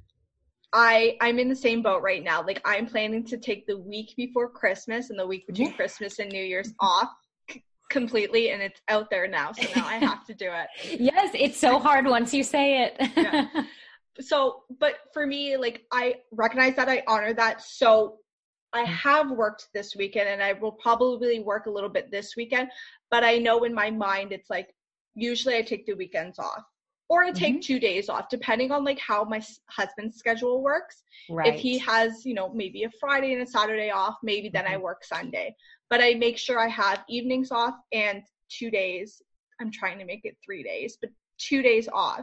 I, I'm in the same boat right now. Like, I'm planning to take the week before Christmas and the week between yeah. Christmas and New Year's off c- completely. And it's out there now. So now I have to do it. Yes. It's so hard once you say it. Yeah. So, but for me, like, I recognize that, I honor that. So I have worked this weekend and I will probably work a little bit this weekend, but I know in my mind, it's like, usually I take the weekends off, or I take mm-hmm. two days off, depending on like how my husband's schedule works. Right. If he has, you know, maybe a Friday and a Saturday off, maybe then mm-hmm. I work Sunday, but I make sure I have evenings off and two days. I'm trying to make it three days, but two days off.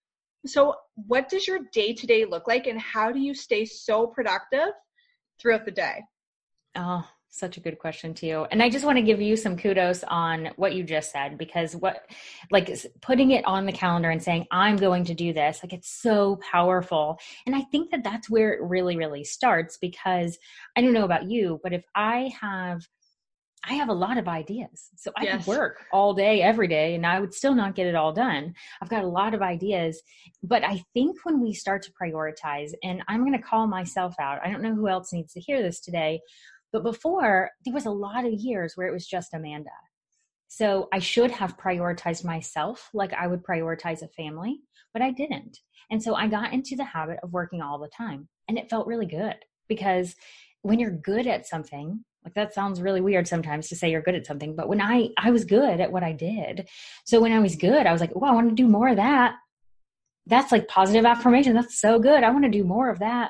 So what does your day-to-day look like, and how do you stay so productive throughout the day? Oh, such a good question too. And I just want to give you some kudos on what you just said, because what, like putting it on the calendar and saying, I'm going to do this, like it's so powerful. And I think that that's where it really, really starts, because I don't know about you, but if I have I have a lot of ideas. So I yes. could work all day, every day, and I would still not get it all done. I've got a lot of ideas, but I think when we start to prioritize, and I'm going to call myself out, I don't know who else needs to hear this today, but before there was a lot of years where it was just Amanda. So I should have prioritized myself like I would prioritize a family, but I didn't. And so I got into the habit of working all the time, and it felt really good, because when you're good at something, like that sounds really weird sometimes to say you're good at something, but when I, I was good at what I did. So when I was good, I was like, oh, I want to do more of that. That's like positive affirmation. That's so good. I want to do more of that.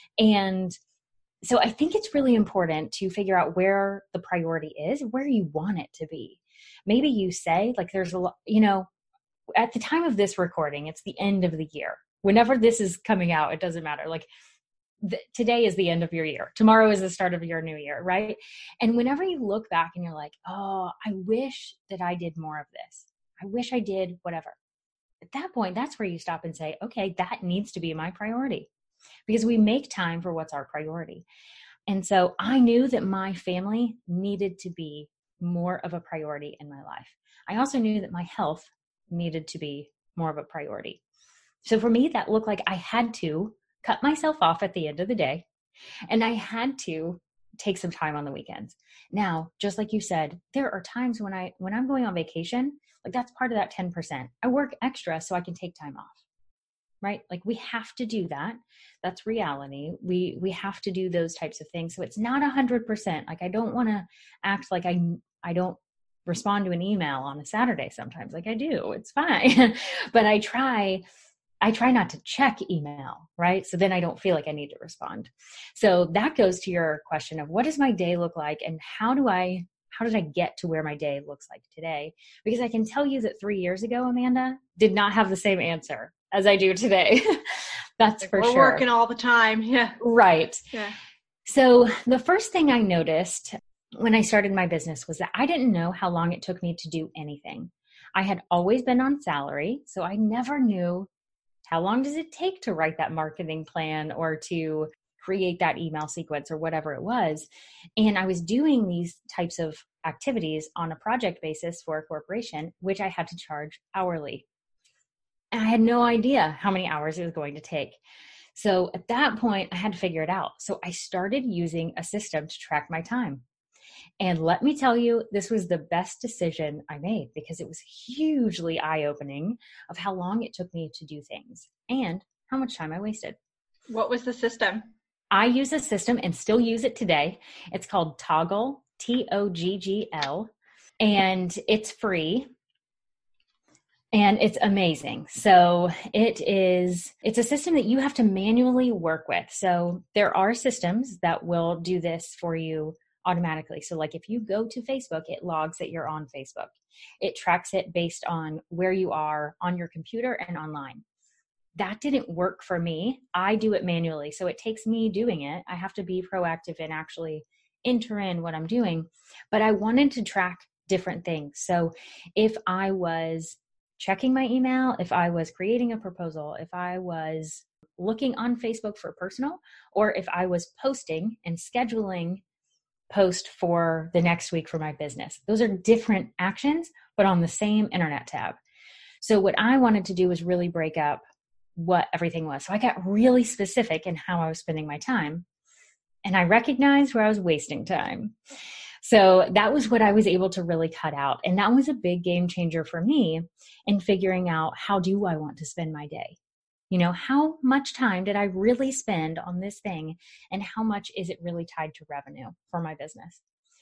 And so I think it's really important to figure out where the priority is, where you want it to be. Maybe you say like, there's a lot, you know, at the time of this recording, it's the end of the year. Whenever this is coming out, it doesn't matter. Like, today is the end of your year. Tomorrow is the start of your new year, right? And whenever you look back and you're like, oh, I wish that I did more of this. I wish I did whatever. At that point, that's where you stop and say, okay, that needs to be my priority, because we make time for what's our priority. And so I knew that my family needed to be more of a priority in my life. I also knew that my health needed to be more of a priority. So for me, that looked like I had to cut myself off at the end of the day, and I had to take some time on the weekends. Now, just like you said, there are times when I, when I'm going on vacation, like that's part of that ten percent. I work extra so I can take time off, right? Like we have to do that. That's reality. We, we have to do those types of things. So it's not a hundred percent. Like I don't want to act like I, I don't respond to an email on a Saturday sometimes. Like I do, it's fine. But I try I try not to check email, right? So then I don't feel like I need to respond. So that goes to your question of what does my day look like, and how do I, how did I get to where my day looks like today? Because I can tell you that three years ago, Amanda did not have the same answer as I do today. That's like for we're sure. We're working all the time. Yeah. Right. Yeah. So the first thing I noticed when I started my business was that I didn't know how long it took me to do anything. I had always been on salary, so I never knew how long does it take to write that marketing plan or to create that email sequence or whatever it was. And I was doing these types of activities on a project basis for a corporation, which I had to charge hourly. And I had no idea how many hours it was going to take. So at that point, I had to figure it out. So I started using a system to track my time. And let me tell you, this was the best decision I made, because it was hugely eye-opening of how long it took me to do things and how much time I wasted. What was the system? I use a system and still use it today. It's called Toggl, T O G G L, and it's free. And it's amazing. So it is, it's a system that you have to manually work with. So there are systems that will do this for you automatically. So like if you go to Facebook, it logs that you're on Facebook. It tracks it based on where you are on your computer and online. That didn't work for me. I do it manually. So it takes me doing it. I have to be proactive in actually enter in what I'm doing, but I wanted to track different things. So if I was checking my email, if I was creating a proposal, if I was looking on Facebook for personal, or if I was posting and scheduling post for the next week for my business. Those are different actions, but on the same internet tab. So what I wanted to do was really break up what everything was. So I got really specific in how I was spending my time, and I recognized where I was wasting time. So that was what I was able to really cut out. And that was a big game changer for me in figuring out, how do I want to spend my day? You know, how much time did I really spend on this thing, and how much is it really tied to revenue for my business?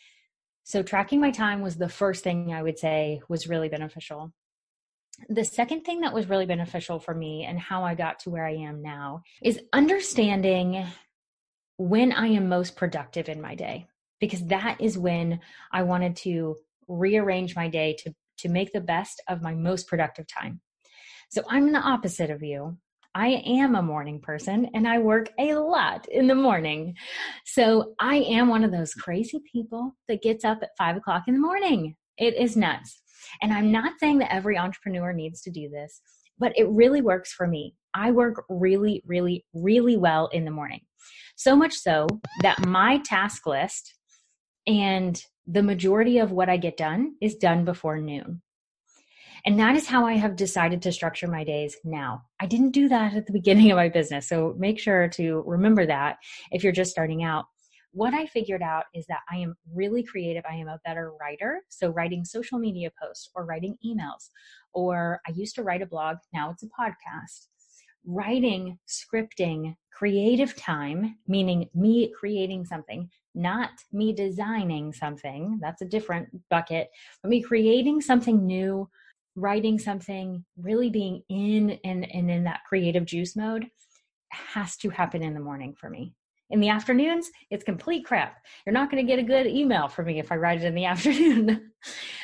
So tracking my time was the first thing I would say was really beneficial. The second thing that was really beneficial for me and how I got to where I am now is understanding when I am most productive in my day, because that is when I wanted to rearrange my day to, to make the best of my most productive time. So I'm the opposite of you. I am a morning person, and I work a lot in the morning. So I am one of those crazy people that gets up at five o'clock in the morning. It is nuts. And I'm not saying that every entrepreneur needs to do this, but it really works for me. I work really, really, really well in the morning. So much so that my task list and the majority of what I get done is done before noon. And that is how I have decided to structure my days now. I didn't do that at the beginning of my business. So make sure to remember that if you're just starting out. What I figured out is that I am really creative. I am a better writer. So writing social media posts or writing emails, or I used to write a blog. Now it's a podcast. Writing, scripting, creative time, meaning me creating something, not me designing something. That's a different bucket. But me creating something new, writing something, really being in and, and in that creative juice mode has to happen in the morning for me. In the afternoons, it's complete crap. You're not going to get a good email from me if I write it in the afternoon.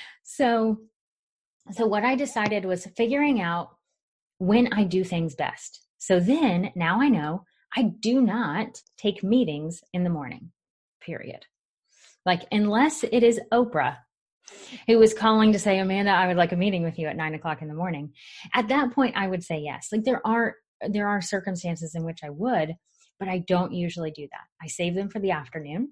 so, so what I decided was figuring out when I do things best. So then now I know I do not take meetings in the morning, period. Like, unless it is Oprah who was calling to say, Amanda, I would like a meeting with you at nine o'clock in the morning. At that point, I would say yes. Like there are, there are circumstances in which I would, but I don't usually do that. I save them for the afternoon.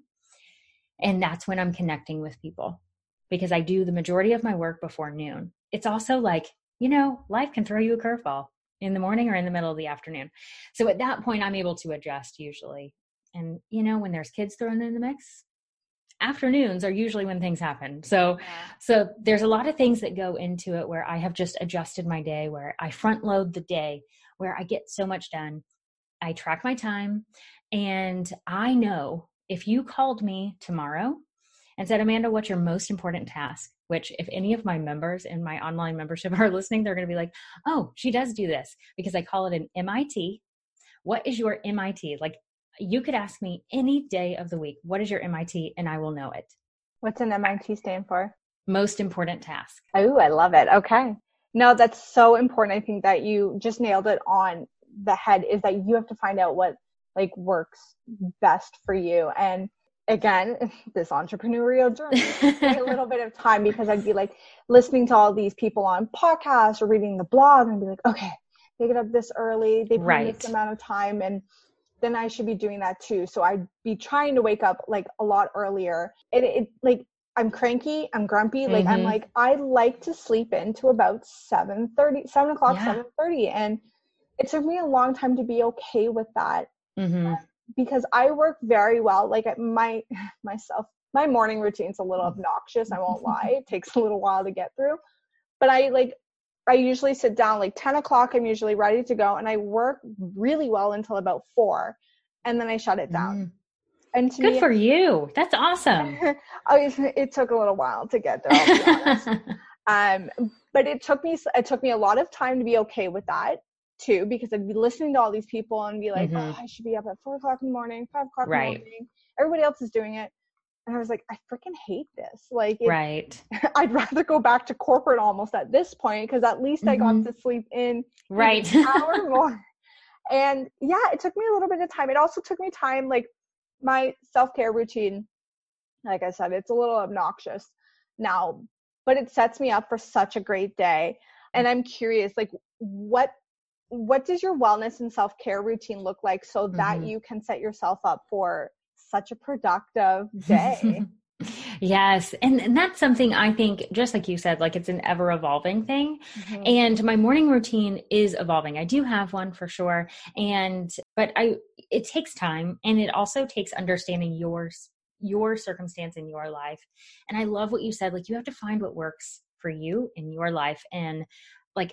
And that's when I'm connecting with people, because I do the majority of my work before noon. It's also like, you know, life can throw you a curveball in the morning or in the middle of the afternoon. So at that point, I'm able to adjust usually. And, you know, when there's kids thrown in the mix, afternoons are usually when things happen. So, yeah. so there's a lot of things that go into it where I have just adjusted my day, where I front load the day, where I get so much done. I track my time, and I know if you called me tomorrow and said, Amanda, what's your most important task? Which if any of my members in my online membership are listening, they're going to be like, oh, she does do this, because I call it an M I T. What is your M I T? Like, you could ask me any day of the week, what is your M I T? And I will know it. What's an M I T stand for? Most important task. Oh, I love it. Okay. No, that's so important. I think that you just nailed it on the head, is that you have to find out what like works best for you. And again, this entrepreneurial journey takes a little bit of time, because I'd be like listening to all these people on podcasts or reading the blog and be like, okay, they get up this early, they put right. in this amount of time, and then I should be doing that too. So I'd be trying to wake up like a lot earlier. And it, it like, I'm cranky, I'm grumpy. Like, mm-hmm. I'm like, I like to sleep into about seven thirty, seven o'clock, yeah. seven thirty. And it took me a long time to be okay with that. Mm-hmm. uh, because I work very well. Like my, myself, my morning routine's a little obnoxious. I won't lie. It takes a little while to get through, but I like, I usually sit down like ten o'clock. I'm usually ready to go, and I work really well until about four, and then I shut it down. Mm. And to good me, for you. That's awesome. I, it took a little while to get there, I'll be honest. um, but it took me, it took me a lot of time to be okay with that too, because I'd be listening to all these people and be like, mm-hmm. oh, I should be up at four o'clock in the morning, five o'clock right. in the morning. Everybody else is doing it. And I was like, I freaking hate this. Like, it, right. I'd rather go back to corporate almost at this point, because at least mm-hmm. I got to sleep in right. an hour more. And yeah, it took me a little bit of time. It also took me time, like my self-care routine like I said, it's a little obnoxious now, but it sets me up for such a great day. And I'm curious, like, what what does your wellness and self-care routine look like so that mm-hmm. you can set yourself up for such a productive day? Yes. And, and that's something I think, just like you said, like it's an ever evolving thing. Mm-hmm. And my morning routine is evolving. I do have one for sure. And, but I, it takes time, and it also takes understanding yours, your circumstance in your life. And I love what you said, like you have to find what works for you in your life. And like,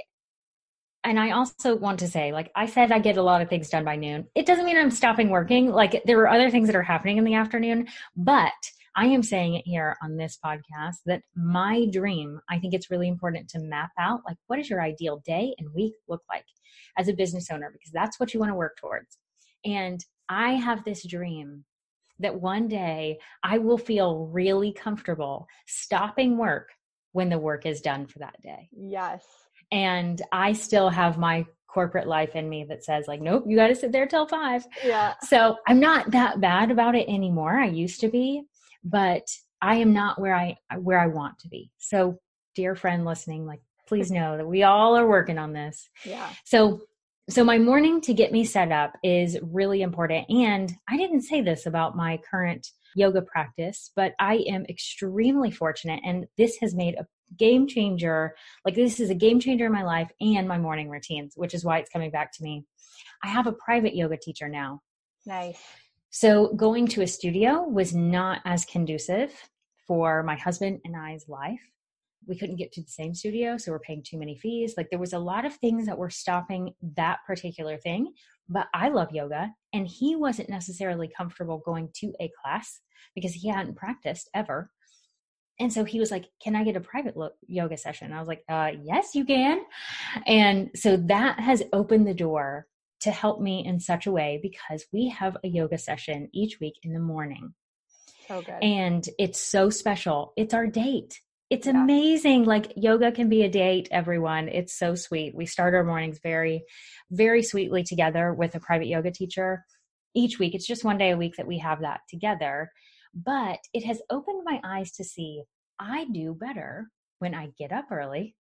and I also want to say, like I said, I get a lot of things done by noon. It doesn't mean I'm stopping working. Like there are other things that are happening in the afternoon, but I am saying it here on this podcast that my dream, I think it's really important to map out, like, what does your ideal day and week look like as a business owner? Because that's what you want to work towards. And I have this dream that one day I will feel really comfortable stopping work when the work is done for that day. Yes. And I still have my corporate life in me that says like, nope, you got to sit there till five. Yeah. So I'm not that bad about it anymore. I used to be, but I am not where I, where I want to be. So dear friend listening, like, please know that we all are working on this. Yeah. So, so my morning to get me set up is really important. And I didn't say this about my current yoga practice, but I am extremely fortunate. And this has made a game changer. Like this is a game changer in my life and my morning routines, which is why it's coming back to me. I have a private yoga teacher now. Nice. So going to a studio was not as conducive for my husband and I's life. We couldn't get to the same studio, so we're paying too many fees. Like there was a lot of things that were stopping that particular thing, but I love yoga, and he wasn't necessarily comfortable going to a class because he hadn't practiced ever. And so he was like, can I get a private lo- yoga session? I was like, uh, yes, you can. And so that has opened the door to help me in such a way, because we have a yoga session each week in the morning. So good. And it's so special. It's our date. It's yeah. amazing. Like yoga can be a date, everyone. It's so sweet. We start our mornings very, very sweetly together with a private yoga teacher each week. It's just one day a week that we have that together. But it has opened my eyes to see I do better when I get up early.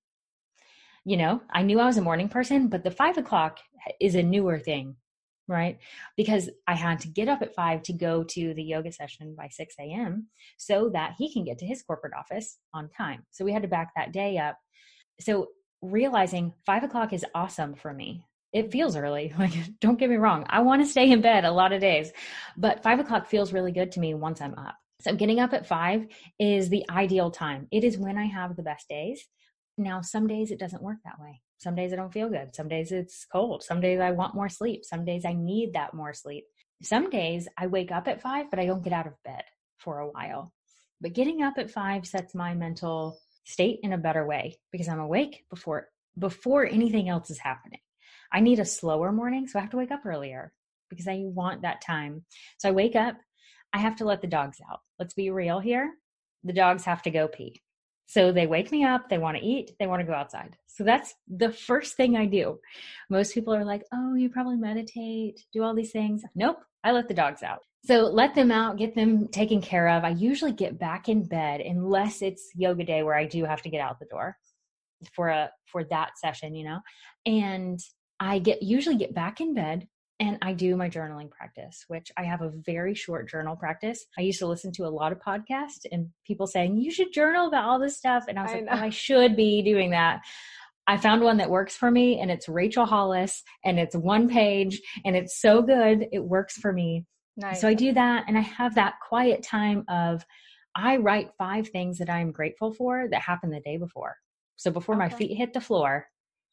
You know, I knew I was a morning person, but the five o'clock is a newer thing, right? Because I had to get up at five to go to the yoga session by six a.m. so that he can get to his corporate office on time. So we had to back that day up. So realizing five o'clock is awesome for me. It feels early. Like, don't get me wrong. I want to stay in bed a lot of days, but five o'clock feels really good to me once I'm up. So getting up at five is the ideal time. It is when I have the best days. Now, some days it doesn't work that way. Some days I don't feel good. Some days it's cold. Some days I want more sleep. Some days I need that more sleep. Some days I wake up at five, but I don't get out of bed for a while. But getting up at five sets my mental state in a better way because I'm awake before, before anything else is happening. I need a slower morning, so I have to wake up earlier because I want that time. So I wake up, I have to let the dogs out. Let's be real here. The dogs have to go pee. So they wake me up, they want to eat, they want to go outside. So that's the first thing I do. Most people are like, oh, you probably meditate, do all these things. Nope, I let the dogs out. So let them out, get them taken care of. I usually get back in bed unless it's yoga day where I do have to get out the door for a for that session, you know. And I get usually get back in bed and I do my journaling practice, which I have a very short journal practice. I used to listen to a lot of podcasts and people saying, you should journal about all this stuff. And I was I like, oh, I should be doing that. I found one that works for me, and it's Rachel Hollis, and it's one page, and it's so good. It works for me. Nice. So I do that, and I have that quiet time of, I write five things that I'm grateful for that happened the day before. So before okay. my feet hit the floor,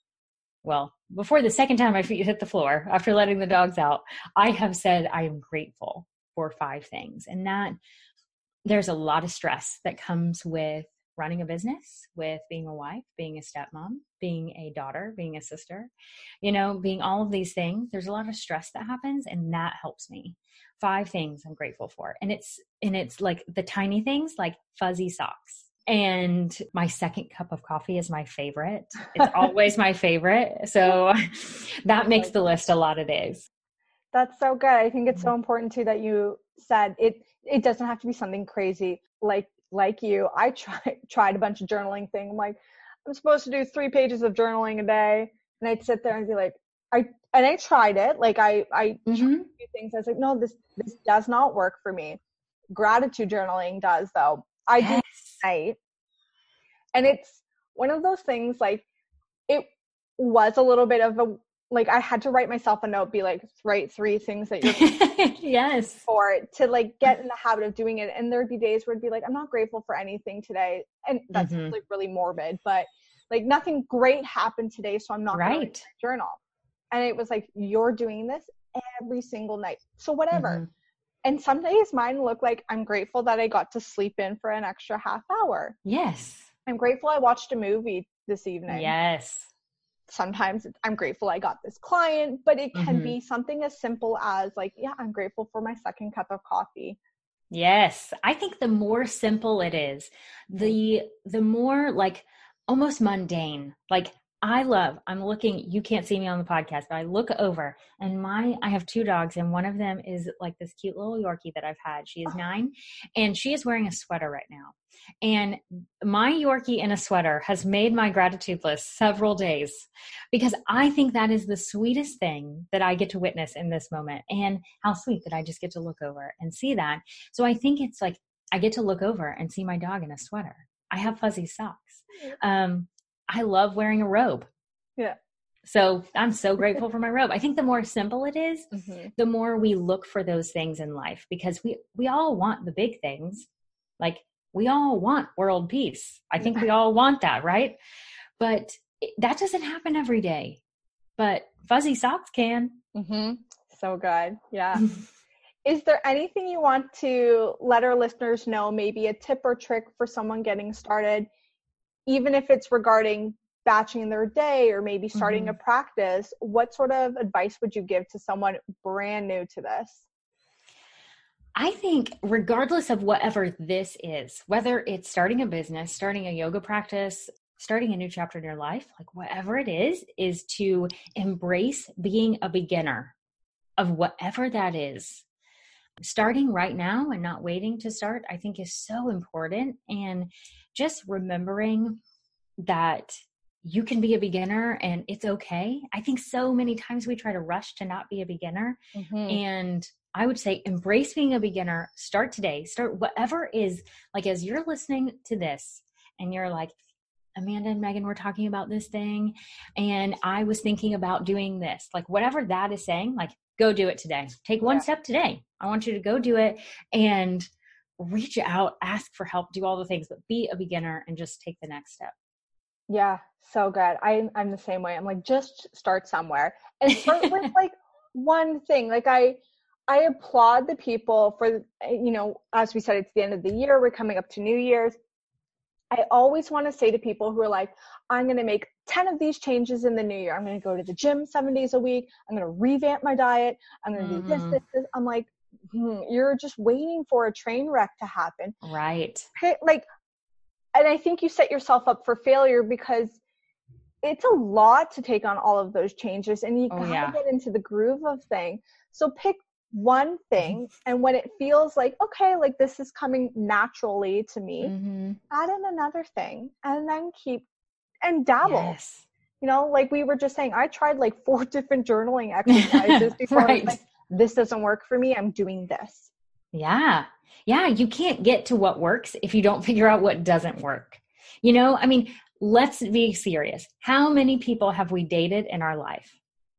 well, before the second time my feet hit the floor, after letting the dogs out, I have said I am grateful for five things. And that there's a lot of stress that comes with running a business, with being a wife, being a stepmom, being a daughter, being a sister, you know, being all of these things. There's a lot of stress that happens, and that helps me. Five things I'm grateful for. And it's, and it's like the tiny things like fuzzy socks. And my second cup of coffee is my favorite. It's always my favorite. So that makes the list a lot of days. That's so good. I think it's so important too that you said, it it doesn't have to be something crazy. Like like you, I tried tried a bunch of journaling thing. I'm like, I'm supposed to do three pages of journaling a day, and I'd sit there and be like, I and I tried it. Like I I Mm-hmm. tried a few things. I was like, no, this this does not work for me. Gratitude journaling does though. I Yes. do it at night, and it's one of those things. Like it was a little bit of a like I had to write myself a note, be like, write three things that you're yes for to like get in the habit of doing it. And there'd be days where it'd be like, I'm not grateful for anything today, and that's mm-hmm. like really morbid, but like nothing great happened today, so I'm not right. going to journal. And it was like, you're doing this every single night, so whatever. Mm-hmm. And some days mine look like, I'm grateful that I got to sleep in for an extra half hour. Yes. I'm grateful I watched a movie this evening. Yes. Sometimes I'm grateful I got this client, but it can mm-hmm. be something as simple as like, yeah, I'm grateful for my second cup of coffee. Yes. I think the more simple it is, the, the more like almost mundane, like I love, I'm looking, you can't see me on the podcast, but I look over and my, I have two dogs and one of them is like this cute little Yorkie that I've had. She is nine and she is wearing a sweater right now. And my Yorkie in a sweater has made my gratitude list several days because I think that is the sweetest thing that I get to witness in this moment. And how sweet that I just get to look over and see that. So I think it's like, I get to look over and see my dog in a sweater. I have fuzzy socks. Um, I love wearing a robe. Yeah. So I'm so grateful for my robe. I think the more simple it is, mm-hmm. the more we look for those things in life because we, we all want the big things. Like we all want world peace. I think we all want that, right? But it, that doesn't happen every day, but fuzzy socks can. Mm-hmm. So good. Yeah. Is there anything you want to let our listeners know, maybe a tip or trick for someone getting started, even if it's regarding batching their day or maybe starting mm-hmm. a practice? What sort of advice would you give to someone brand new to this? I think regardless of whatever this is, whether it's starting a business, starting a yoga practice, starting a new chapter in your life, like whatever it is, is to embrace being a beginner of whatever that is. Starting right now and not waiting to start, I think is so important. And just remembering that you can be a beginner and it's okay. I think so many times we try to rush to not be a beginner. Mm-hmm. And I would say embrace being a beginner. Start today. Start whatever is like, as you're listening to this and you're like, Amanda and Megan were talking about this thing and I was thinking about doing this, like whatever that is saying, like go do it today. Take one yeah. step today. I want you to go do it and reach out, ask for help, do all the things, but be a beginner and just take the next step. Yeah, so good. I, I'm the same way. I'm like, just start somewhere and start with like one thing. Like I, I applaud the people for, you know, as we said, it's the end of the year. We're coming up to New Year's. I always want to say to people who are like, I'm going to make ten of these changes in the new year. I'm going to go to the gym seven days a week. I'm going to revamp my diet. I'm going to mm-hmm. do this, this, this. I'm like, hmm, you're just waiting for a train wreck to happen. Right. Like, and I think you set yourself up for failure because it's a lot to take on all of those changes and you oh, gotta yeah. get into the groove of thing. So pick one thing and when it feels like, okay, like this is coming naturally to me, mm-hmm. add in another thing and then keep and dabble. Yes. You know, like we were just saying, I tried like four different journaling exercises before right. I was like, this doesn't work for me. I'm doing this. Yeah. Yeah. You can't get to what works if you don't figure out what doesn't work. You know, I mean, let's be serious. How many people have we dated in our life?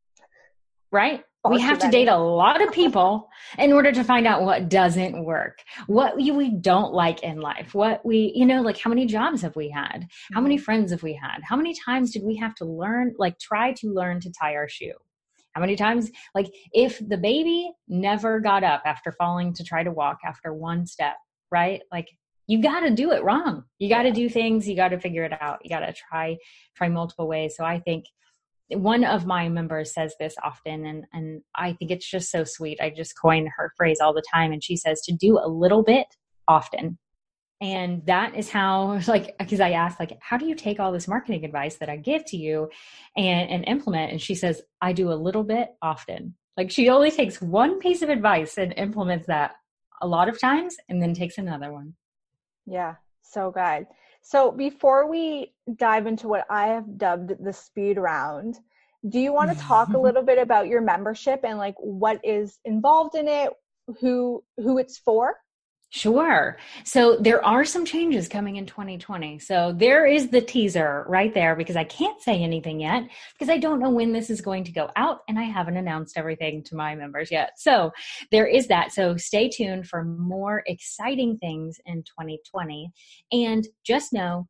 Right? Far we have to many. date a lot of people in order to find out what doesn't work, what we, we don't like in life, what we, you know, like how many jobs have we had? How many friends have we had? How many times did we have to learn, like try to learn to tie our shoe? How many times, like if the baby never got up after falling to try to walk after one step, right? Like you got to do it wrong. You got to yeah. do things. You got to figure it out. You got to try, try multiple ways. So I think one of my members says this often, and, and I think it's just so sweet. I just coin her phrase all the time. And she says to do a little bit often. And that is how, like, because I asked, like, how do you take all this marketing advice that I give to you and, and implement? And she says, I do a little bit often. Like she only takes one piece of advice and implements that a lot of times and then takes another one. Yeah, so good. So before we dive into what I have dubbed the speed round, do you want to talk a little bit about your membership and like what is involved in it, who who it's for? Sure. So there are some changes coming in twenty twenty. So there is the teaser right there, because I can't say anything yet because I don't know when this is going to go out and I haven't announced everything to my members yet. So there is that. So stay tuned for more exciting things in twenty twenty. And just know,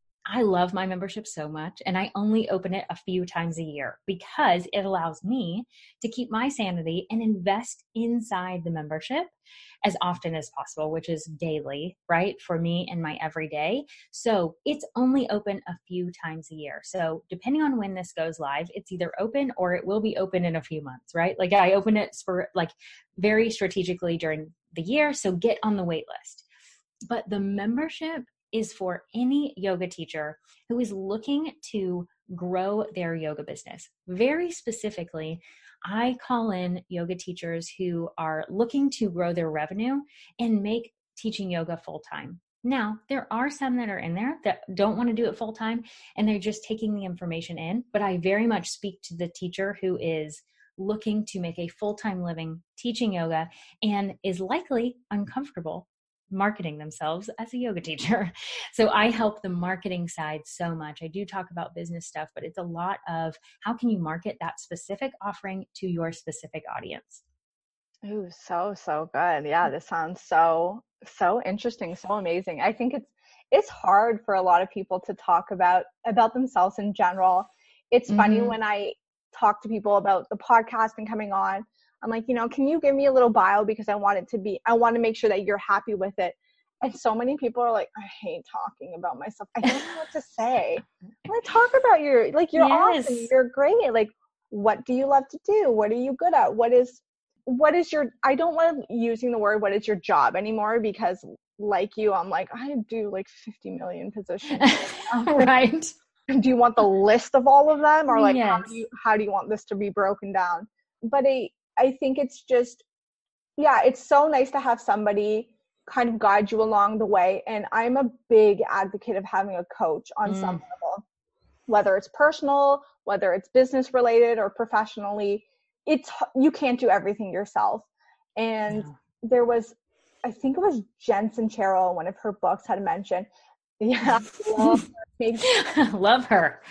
I love my membership so much, and I only open it a few times a year because it allows me to keep my sanity and invest inside the membership as often as possible, which is daily, right? For me and my everyday. So it's only open a few times a year. So depending on when this goes live, it's either open or it will be open in a few months, right? Like I open it for like very strategically during the year. So get on the wait list. But the membership is for any yoga teacher who is looking to grow their yoga business. Very specifically, I call in yoga teachers who are looking to grow their revenue and make teaching yoga full-time. Now, there are some that are in there that don't want to do it full-time and they're just taking the information in, but I very much speak to the teacher who is looking to make a full-time living teaching yoga and is likely uncomfortable marketing themselves as a yoga teacher. So I help the marketing side so much. I do talk about business stuff, but it's a lot of how can you market that specific offering to your specific audience. Ooh, so, so good. Yeah, this sounds so, so interesting, so amazing. I think it's, it's hard for a lot of people to talk about, about themselves in general. It's mm-hmm. funny when I talk to people about the podcast and coming on, I'm like, you know, can you give me a little bio because I want it to be, I want to make sure that you're happy with it. And so many people are like, I hate talking about myself. I don't know what to say. Like, talk about your, like, you're yes. awesome. You're great. Like, what do you love to do? What are you good at? What is, what is your, I don't love using the word, what is your job anymore? Because like you, I'm like, I do like fifty million positions. Right. Do you want the list of all of them? Or like, yes. how do you, how do you want this to be broken down? But a, I think it's just, yeah, it's so nice to have somebody kind of guide you along the way. And I'm a big advocate of having a coach on mm. some level, whether it's personal, whether it's business related or professionally. It's, you can't do everything yourself. And yeah. there was, I think it was Jen Sincero, one of her books had mentioned. Yeah. love her. love her.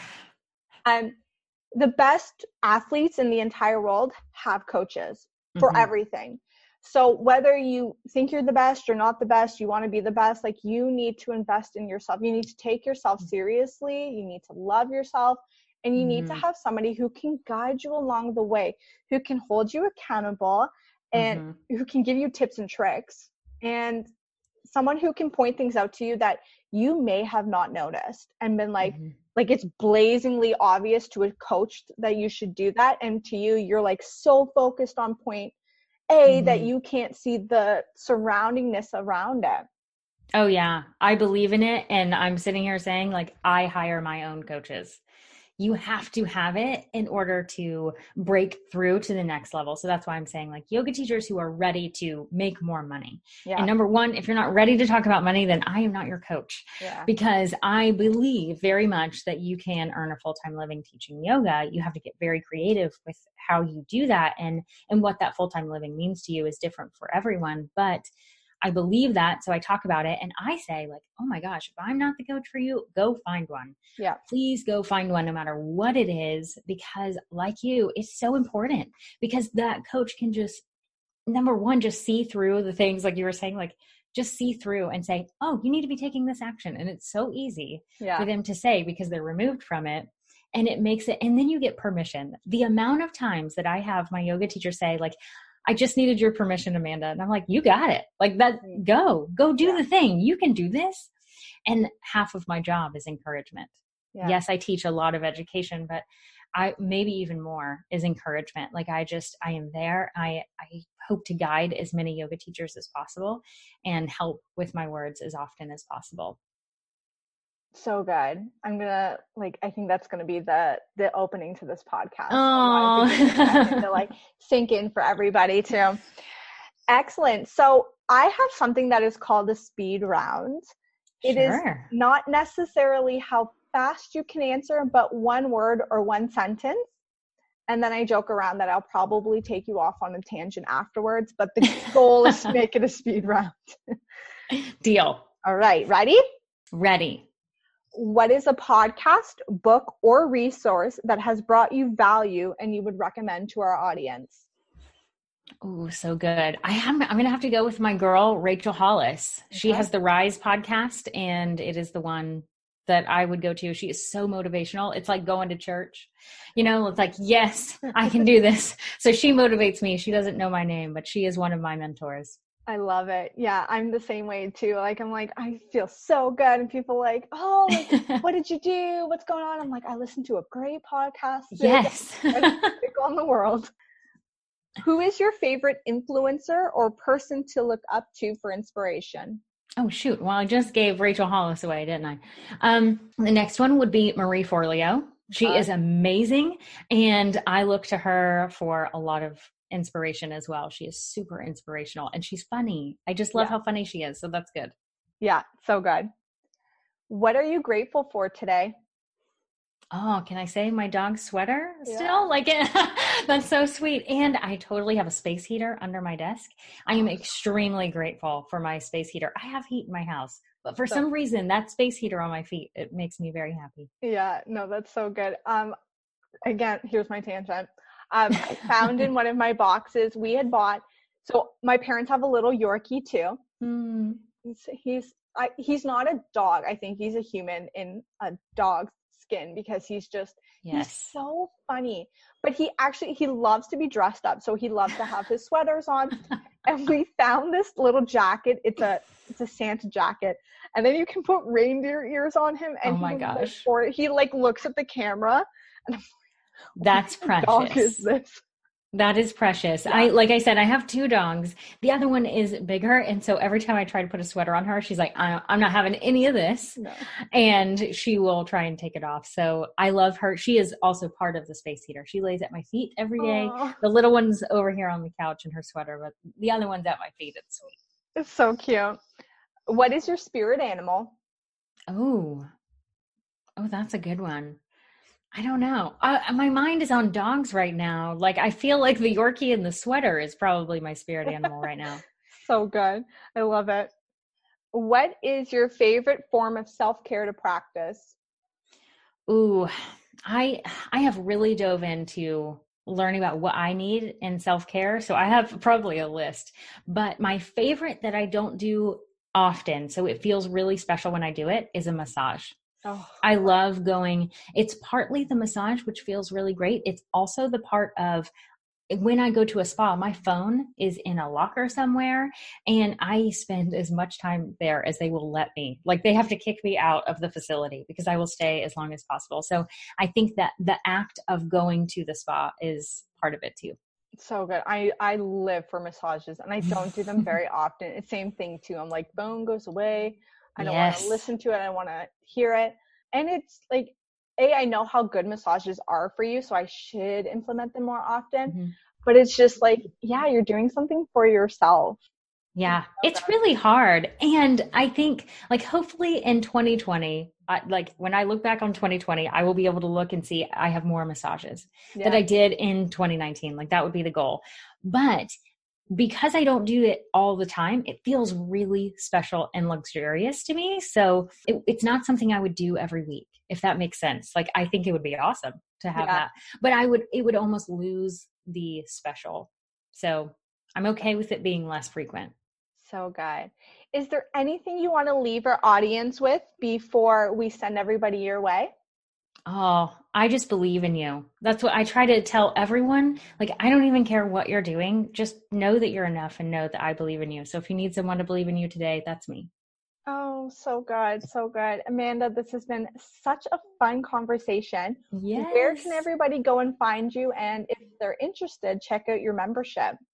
And the best athletes in the entire world have coaches for mm-hmm. everything. So whether you think you're the best or not the best, you want to be the best, like you need to invest in yourself. You need to take yourself seriously. You need to love yourself, and you mm-hmm. need to have somebody who can guide you along the way, who can hold you accountable and mm-hmm. who can give you tips and tricks, and someone who can point things out to you that you may have not noticed and been like, mm-hmm. like it's blazingly obvious to a coach that you should do that. And to you, you're like so focused on point A mm-hmm. that you can't see the surroundingness around it. Oh yeah. I believe in it. And I'm sitting here saying like, I hire my own coaches. You have to have it in order to break through to the next level. So that's why I'm saying like yoga teachers who are ready to make more money. Yeah. And number one, if you're not ready to talk about money, then I am not your coach yeah. because I believe very much that you can earn a full-time living teaching yoga. You have to get very creative with how you do that. And, and what that full-time living means to you is different for everyone. But I believe that. So I talk about it and I say like, oh my gosh, if I'm not the coach for you, go find one. Yeah. Please go find one no matter what it is, because like you, it's so important because that coach can just, number one, just see through the things like you were saying, like just see through and say, oh, you need to be taking this action. And it's so easy yeah. for them to say because they're removed from it. And it makes it, and then you get permission. The amount of times that I have my yoga teacher say like, I just needed your permission, Amanda. And I'm like, you got it. Like that, go, go do yeah. the thing. You can do this. And half of my job is encouragement. Yeah. Yes, I teach a lot of education, but I maybe even more is encouragement. Like I just, I am there. I, I hope to guide as many yoga teachers as possible and help with my words as often as possible. So good. I'm gonna like I think that's gonna be the the opening to this podcast. Oh, to like sink in for everybody too. Excellent. So I have something that is called a speed round. It Sure. is not necessarily how fast you can answer, but one word or one sentence. And then I joke around that I'll probably take you off on a tangent afterwards, but the goal is to make it a speed round. Deal. All right. Ready? Ready. What is a podcast, book, or resource that has brought you value and you would recommend to our audience? Oh, so good. I am, I'm going to have to go with my girl, Rachel Hollis. Okay. She has the Rise podcast, and it is the one that I would go to. She is so motivational. It's like going to church. You know, it's like, yes, I can do this. So she motivates me. She doesn't know my name, but she is one of my mentors. I love it. Yeah, I'm the same way too. Like, I'm like, I feel so good. And people are like, oh, like, what did you do? What's going on? I'm like, I listened to a great podcast. Yes. On the world. Who is your favorite influencer or person to look up to for inspiration? Oh, shoot. Well, I just gave Rachel Hollis away, didn't I? Um, the next one would be Marie Forleo. She uh, is amazing. And I look to her for a lot of inspiration as well. She is super inspirational and she's funny. I just love yeah. how funny she is. So that's good. Yeah, so good. What are you grateful for today? Oh, can I say my dog's sweater still? Yeah. Like it? That's so sweet. And I totally have a space heater under my desk. I am extremely grateful for my space heater. I have heat in my house, but for so, some reason that space heater on my feet, it makes me very happy. Yeah, no, that's so good. Um, again, here's my tangent. Um, I found in one of my boxes, we had bought, so my parents have a little Yorkie too. Mm. He's, he's, I, he's not a dog. I think he's a human in a dog's skin because he's just, yes. he's so funny, but he actually, he loves to be dressed up. So he loves to have his sweaters on. And we found this little jacket. It's a, it's a Santa jacket. And then you can put reindeer ears on him. And oh my he gosh. Or he like looks at the camera and I'm That's precious. What dog is this? That is precious. Yeah. I, like I said, I have two dogs. The other one is bigger. And so every time I try to put a sweater on her, she's like, I, I'm not having any of this. No. And she will try and take it off. So I love her. She is also part of the space heater. She lays at my feet every day. Aww. The little one's over here on the couch in her sweater, but the other one's at my feet. It's sweet. It's so cute. What is your spirit animal? Oh, oh, that's a good one. I don't know. Uh, my mind is on dogs right now. Like, I feel like the Yorkie and the sweater is probably my spirit animal right now. So good. I love it. What is your favorite form of self-care to practice? Ooh, I, I have really dove into learning about what I need in self-care. So I have probably a list, but my favorite that I don't do often, so it feels really special when I do it, is a massage. Oh. I love going. It's partly the massage, which feels really great. It's also the part of when I go to a spa, my phone is in a locker somewhere and I spend as much time there as they will let me. Like, they have to kick me out of the facility because I will stay as long as possible. So I think that the act of going to the spa is part of it too. So good. I, I live for massages and I don't do them very often. It's same thing too. I'm like, phone goes away. I don't yes. want to listen to it. I want to hear it. And it's like, A, I know how good massages are for you, so I should implement them more often. Mm-hmm. But it's just like, yeah, you're doing something for yourself. Yeah, it's really hard. And I think, like, hopefully in twenty twenty, I, like when I look back on twenty twenty, I will be able to look and see I have more massages yeah. that I did in twenty nineteen. Like, that would be the goal. But because I don't do it all the time, it feels really special and luxurious to me. So it, it's not something I would do every week, if that makes sense. Like, I think it would be awesome to have yeah. that, but I would, it would almost lose the special. So I'm okay with it being less frequent. So good. Is there anything you want to leave our audience with before we send everybody your way? Oh, I just believe in you. That's what I try to tell everyone. Like, I don't even care what you're doing. Just know that you're enough and know that I believe in you. So if you need someone to believe in you today, that's me. Oh, so good. So good. Amanda, this has been such a fun conversation. Yes. Where can everybody go and find you? And if they're interested, check out your membership.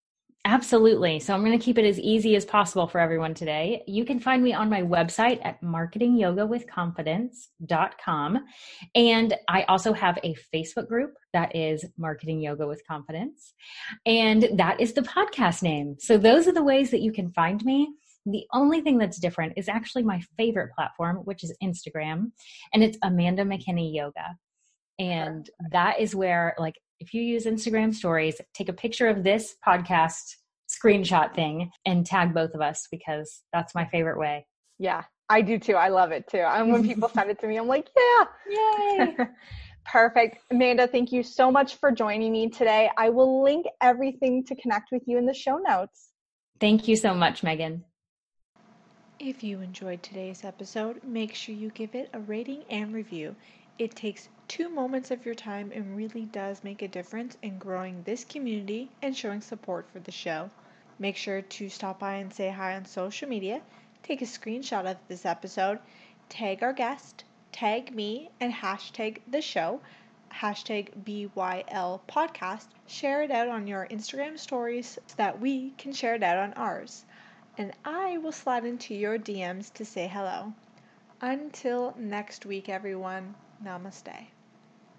Absolutely. So I'm going to keep it as easy as possible for everyone today. You can find me on my website at marketing yoga with confidence dot com. And I also have a Facebook group that is Marketing Yoga with Confidence. And that is the podcast name. So those are the ways that you can find me. The only thing that's different is actually my favorite platform, which is Instagram. And it's Amanda McKinney Yoga. And that is where, like, if you use Instagram stories, take a picture of this podcast screenshot thing and tag both of us, because that's my favorite way. Yeah, I do too. I love it too. And when people send it to me, I'm like, yeah. Yay. Perfect. Amanda, thank you so much for joining me today. I will link everything to connect with you in the show notes. Thank you so much, Megan. If you enjoyed today's episode, make sure you give it a rating and review. It takes two moments of your time and really does make a difference in growing this community and showing support for the show. Make sure to stop by and say hi on social media, take a screenshot of this episode, tag our guest, tag me, and hashtag the show, hashtag B Y L podcast. Share it out on your Instagram stories so that we can share it out on ours. And I will slide into your D Ms to say hello. Until next week, everyone, namaste.